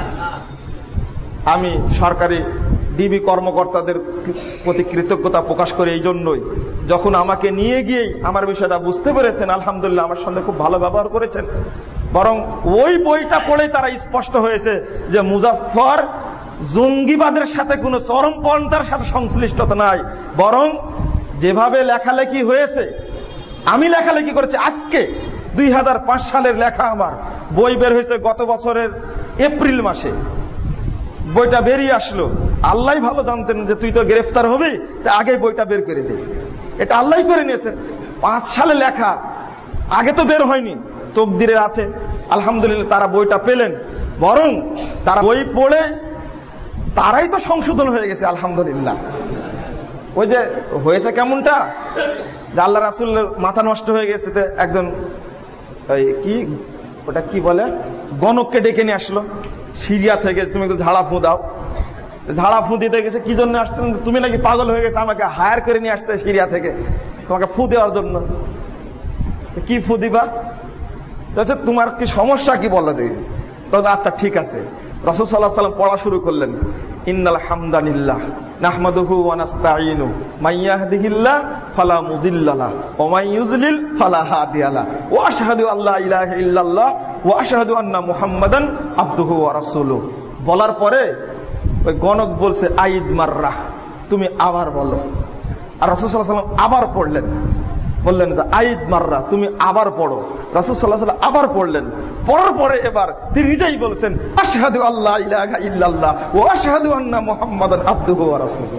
আমি সরকারি ডিবি কর্মকর্তাদের প্রতি কৃতজ্ঞতা প্রকাশ করে এই জন্যই, যখন আমাকে নিয়ে গিয়েই আমার বিষয়টা বুঝতে পেরেছেন, আলহামদুলিল্লাহ আমার সঙ্গে খুব ভালো ব্যবহার করেছেন। বরং ওই বইটা পড়ে তারা স্পষ্ট হয়েছে যে মুজাফফর জঙ্গিবাদের সাথে কোনো চরমপন্থার সাথে সংশ্লিষ্টতা নাই, বরং যেভাবে লেখালেখি হয়েছে, আমি লেখালেখি করেছি আজকে দুই হাজার পাঁচ সালের লেখা, আমার বই বের হয়েছে গত বছরের এপ্রিল মাসে, বইটা বেরিয়ে আসলো। আল্লাহ ভালো জানতেন যে তুই তো গ্রেফতার হবি, তা আগে বইটা বের করে দে। এটা আল্লাহ করে নিয়েছেন, পাঁচ সালে লেখা, আগে তো বের হয়নি, তকদিরে আছে। আলহামদুলিল্লাহ তারা বইটা পেলেন, বরং তারা বই পড়ে তারাই তো সংশোধন হয়ে গেছে আলহামদুলিল্লাহ। ওই যে হয়েছে কেমনটা, যে আল্লাহ রাসূলের মাথা নষ্ট হয়ে গেছে, একজন কি ওটা কি বলে গণককে ডেকে নিয়ে আসলো সিরিয়া থেকে, তুমি একটু ঝাড়া ফু দাও। ঝাড়া ফু দিতে গেছে, কি জন্য আসছেন, তুমি নাকি পাগল হয়ে গেছে, আমাকে হায়ার করে নিয়ে আসছে সিরিয়া থেকে তোমাকে ফু দেওয়ার জন্য। কি ফু দিবা, তোমার কি সমস্যা কি বলো দেখি। তখন আচ্ছা ঠিক আছে, রাসূল সাল্লাল্লাহু আলাইহি ওয়াসাল্লাম পড়া শুরু করলেন। ইন্নাল হামদালিল্লাহ নাহমাদুহু ওয়া নাস্তাঈনু মান ইয়াহদিহিল্লাহ ফালা মুদিল্লা লাহু ওয়া মান ইউযলিল ফালা হাদিয়া লাহু ওয়া আশহাদু আল্লা ইলাহা ইল্লাল্লাহ ওয়া আশহাদু আন্না মুহাম্মাদান আবদুহু ওয়া রাসূলুহু। বলার পরে ওই গণক বলছে আইদ মাররা, তুমি আবার বলো। আর রাসূল সাল্লাল্লাহু আলাইহি ওয়াসাল্লাম আবার পড়লেন, বললেন যে আইদ মাররা, তুমি আবার পড়ো। রাসূল সাল্লাল্লাহু আলাইহি ওয়াসাল্লাম আবার পড়লেন, পড়ার পরে এবার তিনি নিজেই বলছেন আশহাদু আল্লা ইলাহা ইল্লাল্লাহ ওয়া আশহাদু আন্না মুহাম্মাদান আবদুহু ওয়া রাসূলুহু।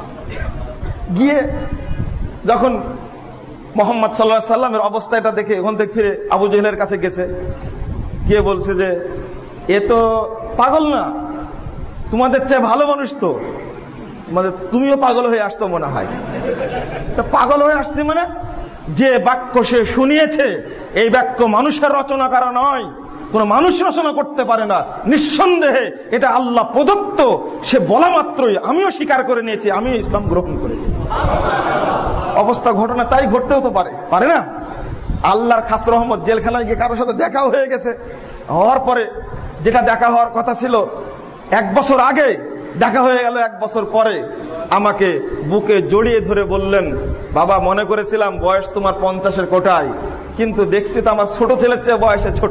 গিয়ে যখন মুহাম্মদ সাল্লাল্লাহু আলাইহি ওয়াসাল্লামের অবস্থা এটা দেখে ওখান থেকে ফিরে আবু জেহেলের কাছে গেছে, গিয়ে বলছে যে এ তো পাগল না, তোমাদের চেয়ে ভালো মানুষ তো, মানে তুমিও পাগল হয়ে আসছো মনে হয়। তা পাগল হয়ে আসছে মানে যে বাক্য সে শুনিয়েছে এই বাক্য মানুষের রচনা করা নয়, কোন মানুষ রচনা করতে পারে না, নিঃসন্দেহে এটা আল্লাহ প্রদত্ত। সে বলা মাত্রই আমিও স্বীকার করে নিয়েছি, আমিও ইসলাম গ্রহণ করেছি। অবস্থা ঘটনা তাই ঘটতেও তো পারে, পারে না? আল্লাহর খাস রহমত, জেলখানায় গিয়ে কারোর সাথে দেখাও হয়ে গেছে। হওয়ার পরে যেটা দেখা হওয়ার কথা ছিল এক বছর আগে, দেখা হয়ে গেল এক বছর পরে। আমাকে বুকে জড়িয়ে ধরে বললেন, বাবা মনে করেছিলাম বয়স তোমার পঞ্চাশের কোটায়, কিন্তু দেখছি তো আমার ছোট ছেলের চেয়ে বয়সে ছোট।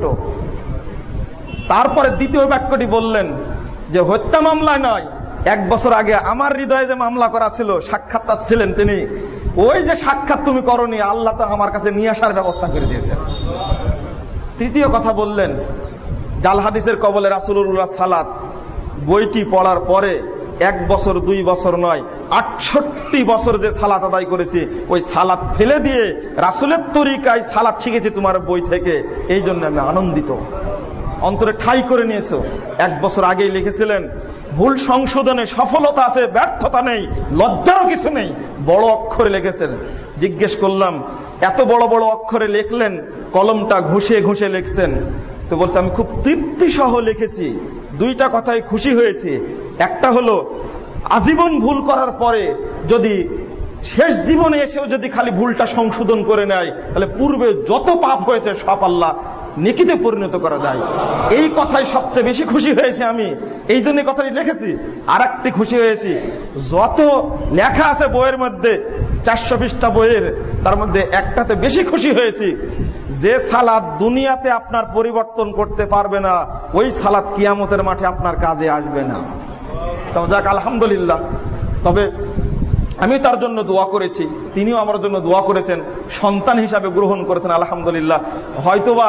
তারপরে দ্বিতীয় বাক্যটি বললেন যে হত্যা মামলায় নয়, এক বছর আগে আমার হৃদয়ে যে মামলা করা ছিল, সাক্ষাৎ চাচ্ছিলেন তিনি, ওই যে সাক্ষাৎ তুমি করনি, আল্লাহ তো আমার কাছে নিয়ে আসার ব্যবস্থা করে দিয়েছেন। তৃতীয় কথা বললেন, জাল হাদিসের কবলে রাসূলুল্লাহ সালাত বইটি পড়ার পরে এক বছর দুই বছর নয়, আটষট্টি বছর যে সালাত আদায় করেছি, ওই সালাত ফেলে দিয়ে রাসূলের তরিকায় সালাত শিখেছি তোমার বই থেকে, এই জন্য আমি আনন্দিত। অন্তরে ঠাই করে নিয়েছো। এক বছর আগেই লিখেছিলেন, ভুল সংশোধনে সফলতা আছে, ব্যর্থতা নেই, লজ্জারও কিছু নেই, বড় অক্ষরে লিখেছেন। জিজ্ঞেস করলাম এত বড় বড় অক্ষরে লিখলেন, কলমটা ঘুষে ঘুষে লিখছেন? তো বলছে আমি খুব তৃপ্তি সহ লিখেছি, দুইটা কথায় খুশি হয়েছি। একটা হলো আজীবন ভুল করার পরে যদি শেষ জীবনে এসেও যদি খালি ভুলটা সংশোধন করে নেয়, তাহলে পূর্বে যত পাপ হয়েছে সব আল্লাহ নেকিতে পরিণত করা যায়। এই কথাই সবচেয়ে বেশি খুশি হয়েছি আমি, এই জন্য কথাটি লিখেছি। আর একটি খুশি হয়েছি, যত লেখা আছে বইয়ের মধ্যে, চারশো পৃষ্ঠা বইয়ের, তার মধ্যে একটাতে বেশি খুশি হয়েছি, যে সালাত দুনিয়াতে আপনার পরিবর্তন করতে পারবে না, ওই সালাত কিয়ামতের মাঠে আপনার কাজে আসবে না। তো যাক আলহামদুলিল্লাহ। তবে আমি তার জন্য দোয়া করেছি, তিনিও আমার জন্য দোয়া করেছেন, সন্তান হিসাবে গ্রহণ করেছেন আলহামদুলিল্লাহ। হয়তোবা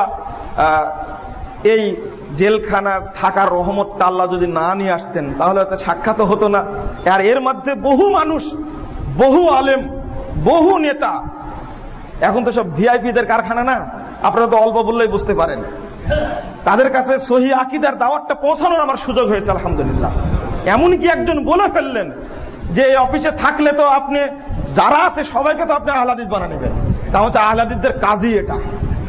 এই জেলখানার থাকার রহমতটা আল্লাহ যদি না নিয়ে আসতেন, তাহলে হয়তো সাক্ষাৎ হতো না। আর এর মধ্যে বহু মানুষ, বহু আলেম, বহু নেতা, এখন তো সব ভিআইপিদের কারখানা না, আপনারা তো অল্প বললেই বুঝতে পারেন, তাদের কাছে সহি আকীদার দাওয়াতটা পৌঁছানোর আমার সুযোগ হয়েছে আলহামদুলিল্লাহ। এমনকি একজন বলে ফেললেন যে এই অফিসে থাকলে তো আপনি যারা আছে সবাইকে তো আপনি আহলে হাদিস বানিয়ে নেবেন, তা হচ্ছে আহলে হাদিসদের কাজই এটা।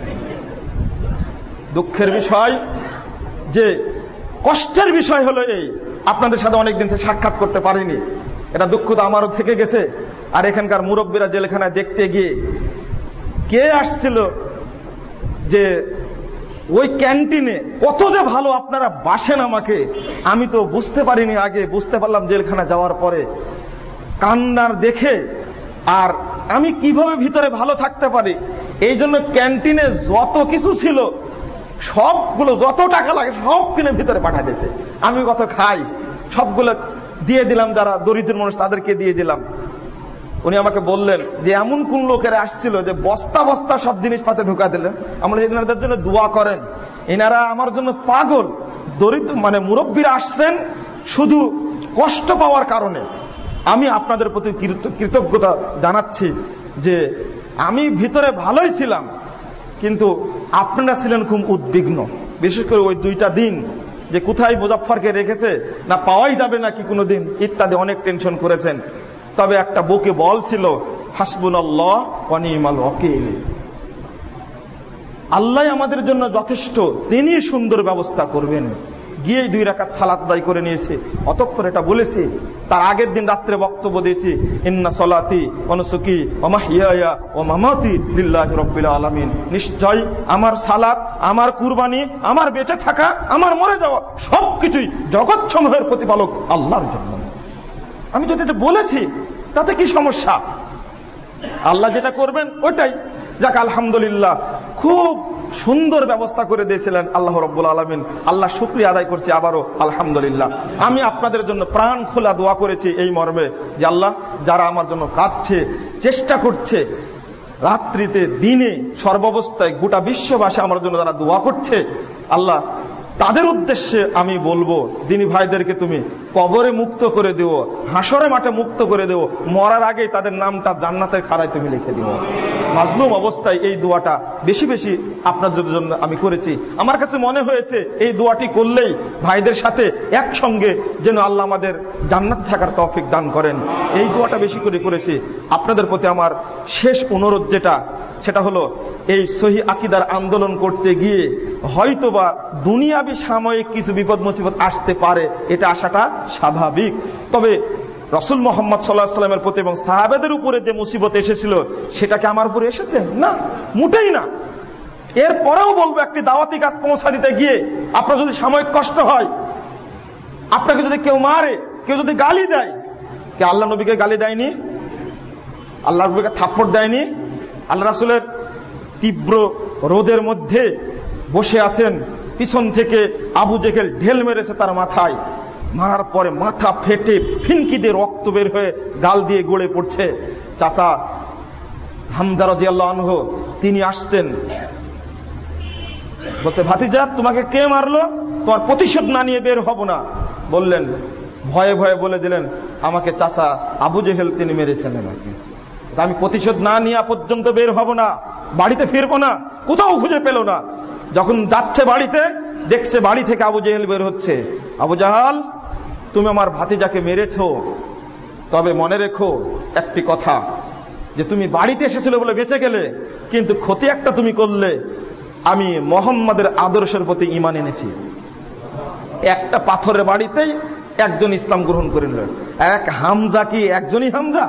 দুঃখের বিষয় যে কষ্টের বিষয় হলো এই, আপনাদের সাথে অনেকদিন থেকে সাক্ষাৎ করতে পারিনি, এটা দুঃখ তো আমারও থেকে গেছে। আর এখানকার মুরব্বীরা জেলখানায় দেখতে গিয়ে কে আসছিল যে ওই ক্যান্টিনে কত যে ভালো আপনারা বাসেন আমাকে, আমি তো বুঝতে পারিনি আগে, বুঝতে পারলাম জেলখানা যাওয়ার পরে। কান্নার দেখে আর আমি কিভাবে ভিতরে ভালো থাকতে পারি, এই জন্য ক্যান্টিনে যত কিছু ছিল সবগুলো, যত টাকা লাগে সব কিনে ভিতরে পাঠা দিয়েছে। আমি কত খাই সবগুলো দিয়ে দিলাম, যারা দরিদ্র মানুষ তাদেরকে দিয়ে দিলাম। উনি আমাকে বললেন যে এমন কোন লোকেরা আসছিল যে বস্তা বস্তা সব জিনিসপাতি ঢুকা দিলেন, আমরা এনাদের জন্য দোয়া করেন, এনারা আমার জন্য পাগল। দরিদ্র মানে মুরব্বীরা আসছেন শুধু কষ্ট পাওয়ার কারণে। আমি আপনাদের প্রতি কৃতজ্ঞতা জানাচ্ছি যে আমি ভিতরে ভালোই ছিলাম, কিন্তু আপনারা ছিলেন খুব উদ্বিগ্ন, বিশেষ করে ওই দুইটা দিন যে কোথায় মুজাফফরকে রেখেছে, না পাওয়াই যাবে নাকি কোনোদিন, ইত্যাদি অনেক টেনশন করেছেন। তবে একটা বুকে বল ছিল, হাসবুনাল্লাহ ওয়া নি'মাল ওয়াকিল, আল্লাহ আমাদের জন্য যথেষ্ট, তিনি সুন্দর ব্যবস্থা করবেন। গিয়ে দুই রাকাত সালাত আদায় করে নিয়েছে। অতঃপর এটা বলেছে, তার আগের দিন রাত্রে বক্তব্য দিয়েছি, ইন্না সলাতি ওয়া নুসুকি ওয়া মাহইয়ায়া ওয়া মামাতি লিল্লাহি রাব্বিল আলামিন, নিশ্চয় আমার সালাত, আমার কুরবানি, আমার বেঁচে থাকা, আমার মরে যাওয়া সবকিছুই জগৎসমূহের প্রতিপালক আল্লাহর জন্য। আমি যদি এটা বলেছি তাতে কি সমস্যা? আল্লাহ যেটা করবেন ওইটাই। যাক, আলহামদুলিল্লাহ, খুব সুন্দর ব্যবস্থা করে দিয়েছিলেন আল্লাহ রাব্বুল আলামিন। আল্লাহ শুকরিয়া আদায় করছি আবারও, আলহামদুলিল্লাহ। আমি আপনাদের জন্য প্রাণ খোলা দোয়া করেছি এই মর্মে যে আল্লাহ, যারা আমার জন্য কাঁদছে, চেষ্টা করছে, রাত্রিতে দিনে সর্বাবস্থায় গোটা বিশ্ববাসী আমার জন্য যারা দোয়া করছে, আল্লাহ তাদের উদ্দেশ্যে আমি বলবো, দিনী ভাইদেরকে তুমি কবরে মুক্ত করে দিও, হাসরে মাঠে মুক্ত করে দিও, মরার আগেই তাদের নামটা জান্নাতের খাড়ায় তুমি লিখে দিও। মাজলুম অবস্থায় এই দোয়াটা বেশি বেশি আপনাদের জন্য আমি করেছি। আমার কাছে মনে হয়েছে এই দোয়াটি করলেই ভাইদের সাথে একসঙ্গে যেন আল্লাহ আমাদের জান্নাতে থাকার তৌফিক দান করেন, এই দোয়াটা বেশি করে করেছি। আপনাদের প্রতি আমার শেষ অনুরোধ যেটা, সেটা হলো এই সহি আকিদার আন্দোলন করতে গিয়ে হয়তোবা দুনিয়াবি সাময়িক কিছু বিপদ মুসিবত আসতে পারে, এটা আসাটা স্বাভাবিক। তবে রাসূল মুহাম্মদ সাল্লাল্লাহু আলাইহি ওয়াসাল্লামের প্রতি এবং সাহাবাদের উপরে যে মুসিবত এসেছিল সেটা কি আমার উপরে এসেছে? না, মোটেই না। এরপরেও বলবো, একটি দাওয়াতি কাজ পৌঁছা দিতে গিয়ে আপনার যদি সাময়িক কষ্ট হয়, আপনাকে যদি কেউ মারে, কেউ যদি গালি দেয়, কে আল্লাহ নবীকে গালি দেয়নি? আল্লাহ নবীকে থাপ্পড় দেয়নি? আল্লাহ রাসূলের তীব্র রোদের মধ্যে বসে আছেন, পিছন থেকে আবু জেহেল ঢেল মেরেছে তার মাথায়, মারার পরে মাথা ফেটে ফিনকি দিয়ে রক্ত বের হয়ে গাল দিয়ে গড়ে পড়ছে। চাচা হামজা রাদিয়াল্লাহু আনহু তিনি আসছেন, বলছে, ভাতিজা তোমাকে কে মারলো? তোমার প্রতিশোধ না নিয়ে বের হব না। বললেন, ভয়ে ভয়ে বলে দিলেন, আমাকে চাচা আবু জেহেল তিনি মেরেছেন, আমাকে আমি প্রতিশোধ না নেওয়া পর্যন্ত বের হব না, বাড়িতে ফিরবো না। কোথাও খুঁজে পেল না। যখন যাচ্ছে বাড়িতে, দেখছে বাড়ি থেকে আবু জেহেল বের হচ্ছে। আবু জাহাল, তুমি আমার ভাতিজাকে মেরেছো, তবে মনে রেখো একটি কথা, যে তুমি বাড়িতে এসেছিলে বলে বেঁচে গেলে, কিন্তু ক্ষতি একটা তুমি করলে। আমি মুহাম্মাদের আদর্শের প্রতি ঈমান এনেছি। একটা পাথরের বাড়িতেই একজন ইসলাম গ্রহণ করে নিল। এক হামজা কি একজনই হামজা?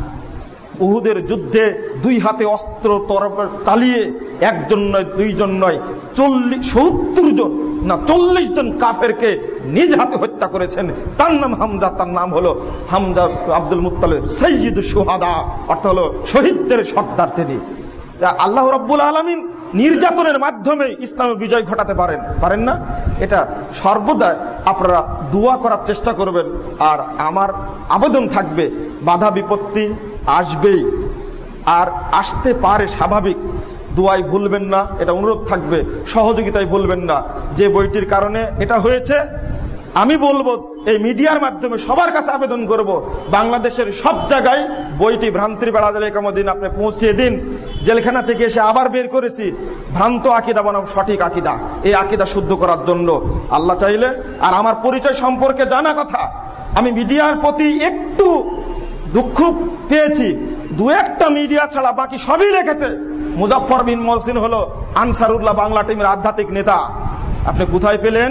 উহুদের যুদ্ধে দুই হাতে অস্ত্র তরবারি চালিয়ে একজন নয়, দুইজন নয়, চল্লিশ সত্তর জন না চল্লিশ জন কাফেরকে নিজ হাতে হত্যা করেছেন। তার নাম হামজা, তার নাম হলো হামজা আব্দুল মুত্তালিব, সাইয়্যিদুশ শুহাদা, অর্থাৎ হলো শহীদদের সর্দার তিনি। আল্লাহ রাব্বুল আলামিন নির্যাতনের মাধ্যমে ইসলামের বিজয় ঘটাতে পারেন, পারেন না? এটা সর্বদা আপনারা দোয়া করার চেষ্টা করবেন। আর আমার আবেদন থাকবে, বাধা বিপত্তি আসবেই, আর আসতে পারে, স্বাভাবিক। দোয়াই ভুলবেন না, এটা অনুরোধ থাকবে। সহযোগিতায় ভুলবেন না। যে বইটির কারণে এটা হয়েছে, আমি বলবো এই মিডিয়ার মাধ্যমে সবার কাছে আবেদন করব, বাংলাদেশের সব জায়গায় বইটি ভ্রান্তির বেড়া দিলে কামদিন আপনি পৌঁছিয়ে দিন। জেলখানা থেকে এসে আবার বের করেছি, ভ্রান্ত আকিদা বনাম সঠিক আকিদা, এই আকিদা শুদ্ধ করার জন্য। আল্লাহ চাইলে, আর আমার পরিচয় সম্পর্কে জানা কথা, আমি মিডিয়ার প্রতি একটু দুঃখ পেয়েছি। দু একটা মিডিয়া ছাড়া বাকি সবই লিখেছে মুজাফফর বিন মহসিন হলো আনসারুল্লাহ বাংলা টিমের আধ্যাত্মিক নেতা। আপনি কোথায় পেলেন?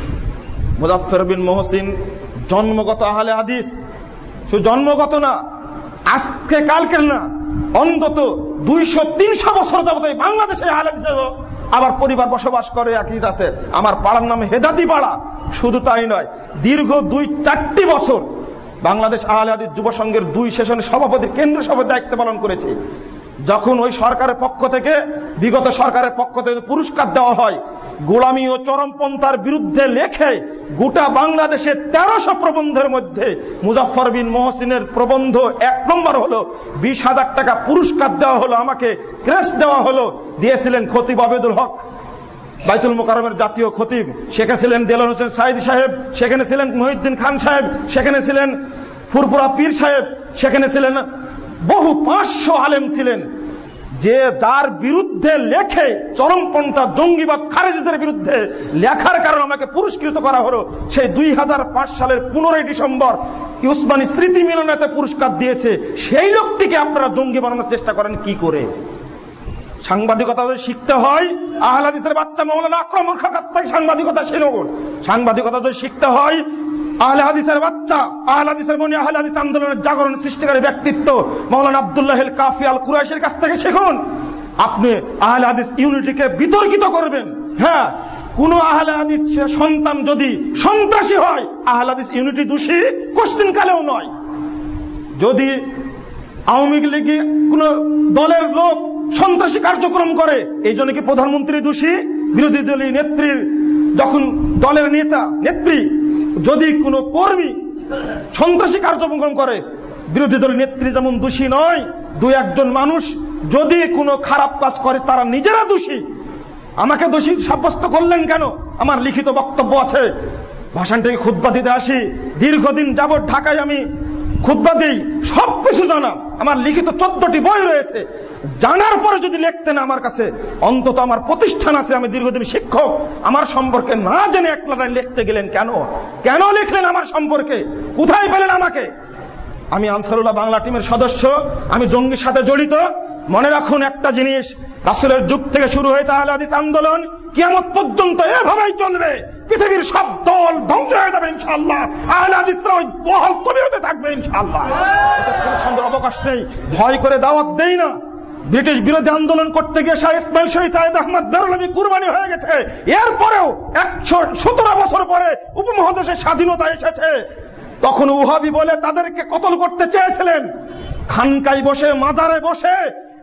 মুজাফফর বিন মহসিন জন্মগত আহলে হাদিস, শুধু জন্মগত না, আজকে কালকের না, অন্তত দুইশো তিনশো বছর যাবত বাংলাদেশে আহলে হাদিস আবার পরিবার বসবাস করে আকীদাতে। আমার পাড়ার নাম হেদাতি পাড়া। শুধু তাই নয়, দীর্ঘ দুই চারটি বছর বাংলাদেশ আহলে হাদিস যুব সংঘের দুই সেশনের সভাপতি, কেন্দ্র সভাপতির দায়িত্ব পালন করেছে। যখন ওই সরকারের পক্ষ থেকে, বিগত সরকারের পক্ষ থেকে পুরস্কার দেওয়া হয়, গোলামি ও চরমপন্থার বিরুদ্ধে লেখে গোটা বাংলাদেশে তেরোশো প্রবন্ধের মধ্যে মুজাফফর বিন মহসিনের প্রবন্ধ এক নম্বর হলো। বিশ হাজার টাকা পুরস্কার দেওয়া হলো, আমাকে ক্রেস্ট দেওয়া হলো। দিয়েছিলেন খতিব আবেদুল হক, বাইতুল মোকাররমের জাতীয় খতিব, সেখানে ছিলেন দেলোয়ার হোসেন সাইদি সাহেব, সেখানে ছিলেন মহিউদ্দিন খান সাহেব, সেখানে ছিলেন ফুরফুরা পীর সাহেব, সেখানে ছিলেন বহু পাঁচশো আলেম ছিলেন। যে যার বিরুদ্ধে লেখে, চরমপন্থা জঙ্গিবাদ খারেজিদের বিরুদ্ধে লেখার কারণে আমাকে পুরস্কৃত করা হলো, সেই দুই হাজার পাঁচ সালের পনেরোই ডিসেম্বর উসমানী স্মৃতি মিলনায়তে পুরস্কার দিয়েছে। সেই লোকটিকে আপনারা জঙ্গি বানানোর চেষ্টা করেন কি করে? সাংবাদিকতা যদি শিখতে হয় আহলে হাদিসের বাচ্চা মাওলানা আকরাম খান কাছ থেকে সাংবাদিকতা শিখুন। সাংবাদিকতা যদি শিখতে হয় আহলে হাদিসের বাচ্চা, আহলে হাদিসের মনি, আহলে হাদিস আন্দোলনের জাগরণ সৃষ্টিকারী ব্যক্তিত্ব মাওলানা আব্দুল্লাহ আল কাফি আল কুরাইশির কাছ থেকে শিখুন। আপনি আহলে হাদিস ইউনিটিকে বিতর্কিত করবেন। হ্যাঁ, কোন আহলে হাদিস সন্তান যদি সন্ত্রাসী হয়, আহলে হাদিস ইউনিটি দোষী কোশ্চিন কালেও নয়। যদি আওয়ামী লীগে কোন দলের লোক সন্ত্রাসী কার্যক্রম করে, এই জন্য কি প্রধানমন্ত্রী দোষী? বিরোধী দলীয় নেত্রীর যখন দলের নেতা নেত্রী যদি কোনো কর্মী সন্ত্রাসী কার্যক্রম করে, বিরোধী দলীয় নেত্রী যেমন দোষী নয়, দুই একজন মানুষ যদি কোনো খারাপ কাজ করে তারা নিজেরা দোষী। আমাকে দোষী সাব্যস্ত করলেন কেন? আমার লিখিত বক্তব্য আছে, ভাষণ থেকে খুতবা দিতে আসি, দীর্ঘদিন যাবৎ ঢাকায় আমি খুতবা দিই, সবকিছু জানা, আমার লিখিত চোদ্দটি বই রয়েছে। জানার পরে যদি লিখতেন আমার কাছে, অন্তত আমার প্রতিষ্ঠান আছে, আমি দীর্ঘদিন শিক্ষক, আমার সম্পর্কে না জেনে একলাটায় লিখতে গেলেন কেন? কেন লিখলেন আমার সম্পর্কে? কোথায় পেলেন আমাকে? আমি আনসারুল্লাহ বাংলা টিমের সদস্য, আমি জঙ্গির সাথে জড়িত। মনে রাখুন একটা জিনিস, রাসূলের যুগ থেকে শুরু হয়েছে আহলে হাদিস আন্দোলন, কিয়ামত পর্যন্ত এভাবেই চলবে। পৃথিবীর সব দল ধ্বংস হয়ে যাবে ইনশাআল্লাহ, আহলে হাদিসরা ওই বহাল তবিয়তে থাকবে ইনশাআল্লাহ। এটা কোনো সন্দেহের অবকাশ নেই। ভয় করে দাওয়াত দেই না। ব্রিটিশ বিরোধী আন্দোলন করতে গিয়ে শাহ ইসমাইল শহীদ সাইদ আহমদ বেরলভী কুরবানি হয়ে গেছে। এরপরেও একশো সতেরো বছর পরে উপমহাদেশের স্বাধীনতা এসেছে। তখন ওহাবি বলে তাদেরকে কতল করতে চেয়েছিলেন। খানকায় বসে, মাজারে বসে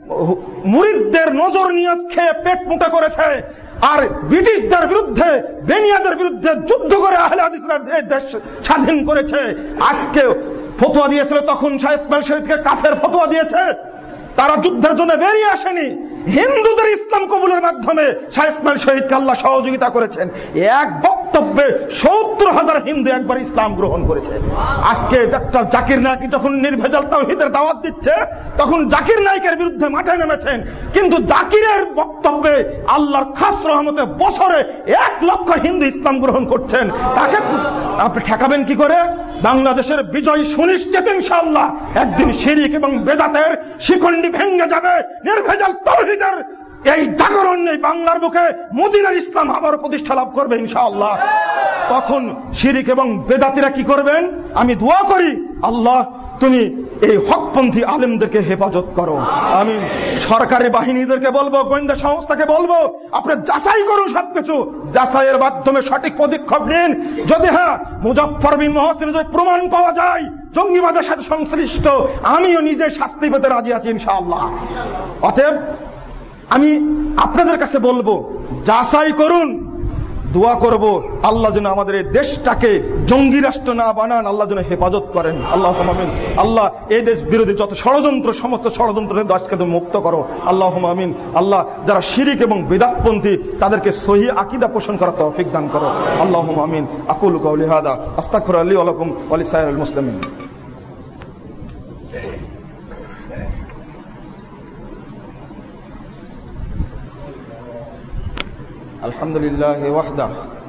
মুরিদদের নজর নিয়ে খেয়ে পেট মোটা করেছে, আর ব্রিটিশদের বিরুদ্ধে, বেনিয়াদের বিরুদ্ধে যুদ্ধ করে আহলে হাদিসরা দেশ স্বাধীন করেছে। আজকে ফতোয়া দিয়েছিল, তখন শাহ ইসমাইল শহীদকে কাফের ফতোয়া দিয়েছে। তারা যুদ্ধের জন্য বেরিয়ে আসেনি, হিন্দুদের ইসলাম কবুলের মাধ্যমে শাহ ইসমাইল শহীদকে আল্লাহ সহযোগিতা করেছেন। এক বক্তব্যে সত্তর হাজার হিন্দু একবার ইসলাম গ্রহণ করেছে। আজকে ডাক্তার জাকির নায়ক যখন নির্ভেজাল তাওহীদের দাওয়াত দিচ্ছে, তখন জাকির নায়কের বিরুদ্ধে মাঠে নেমেছেন। কিন্তু জাকিরের বক্তব্যে আল্লাহর খাস রহমতে বছরে এক লক্ষ হিন্দু ইসলাম গ্রহণ করছেন। তাকে আপনি ঠেকাবেন কি করে? বাংলাদেশের বিজয় সুনিশ্চিত ইনশাআল্লাহ। একদিন শিরক এবং বেদাতের শিকন্ডি ভেঙে যাবে, নির্ভেজাল তাওহীদের এই জাগরণ নেই বাংলার বুকে, মদিনার ইসলাম আবার প্রতিষ্ঠা লাভ করবে ইনশাআল্লাহ। তখন শিরক এবং বেদাতীরা কি করবেন? আমি দোয়া করি, আল্লাহ তুমি এই হকপন্থী আলেমদেরকে হেফাজত করো। আমি সরকারি বাহিনীদেরকে বলবো, গোয়েন্দা সংস্থাকে বলবো, আপনি যাচাই করুন সবকিছু, যাচাইয়ের মাধ্যমে সঠিক পদক্ষেপ নিন। যদি হ্যাঁ মুজফফর বিন মুহসিনের যদি প্রমাণ পাওয়া যায় জঙ্গিবাদের সাথে সংশ্লিষ্ট, আমিও নিজে শাস্তি পেতে রাজি আছি ইনশাআল্লাহ। অতএব আমি আপনাদের কাছে বলবো, যাচাই করুন, দোয়া করব আল্লাহ যেন আমাদের এই দেশটাকে জঙ্গি রাষ্ট্র না বানান, আল্লাহ যেন হেফাজত করেন। আল্লাহুম্মা আমিন। আল্লাহ এই দেশ বিরোধী যত ষড়যন্ত্র, সমস্ত ষড়যন্ত্র থেকে দেশকে তুমি মুক্ত করো। আল্লাহুম্মা আমিন। আল্লাহ যারা শিরক এবং বিদআতপন্থী তাদেরকে সহিহ আকীদা পোষণ করার তৌফিক দান করো। আল্লাহুম্মা আমিন। আকুলু কাওলি হাদা আস্তাগফিরুল্লাহ লি ওয়া লাকুম ওয়া লিসাইরিল মুসলিমিন। الحمد لله وحده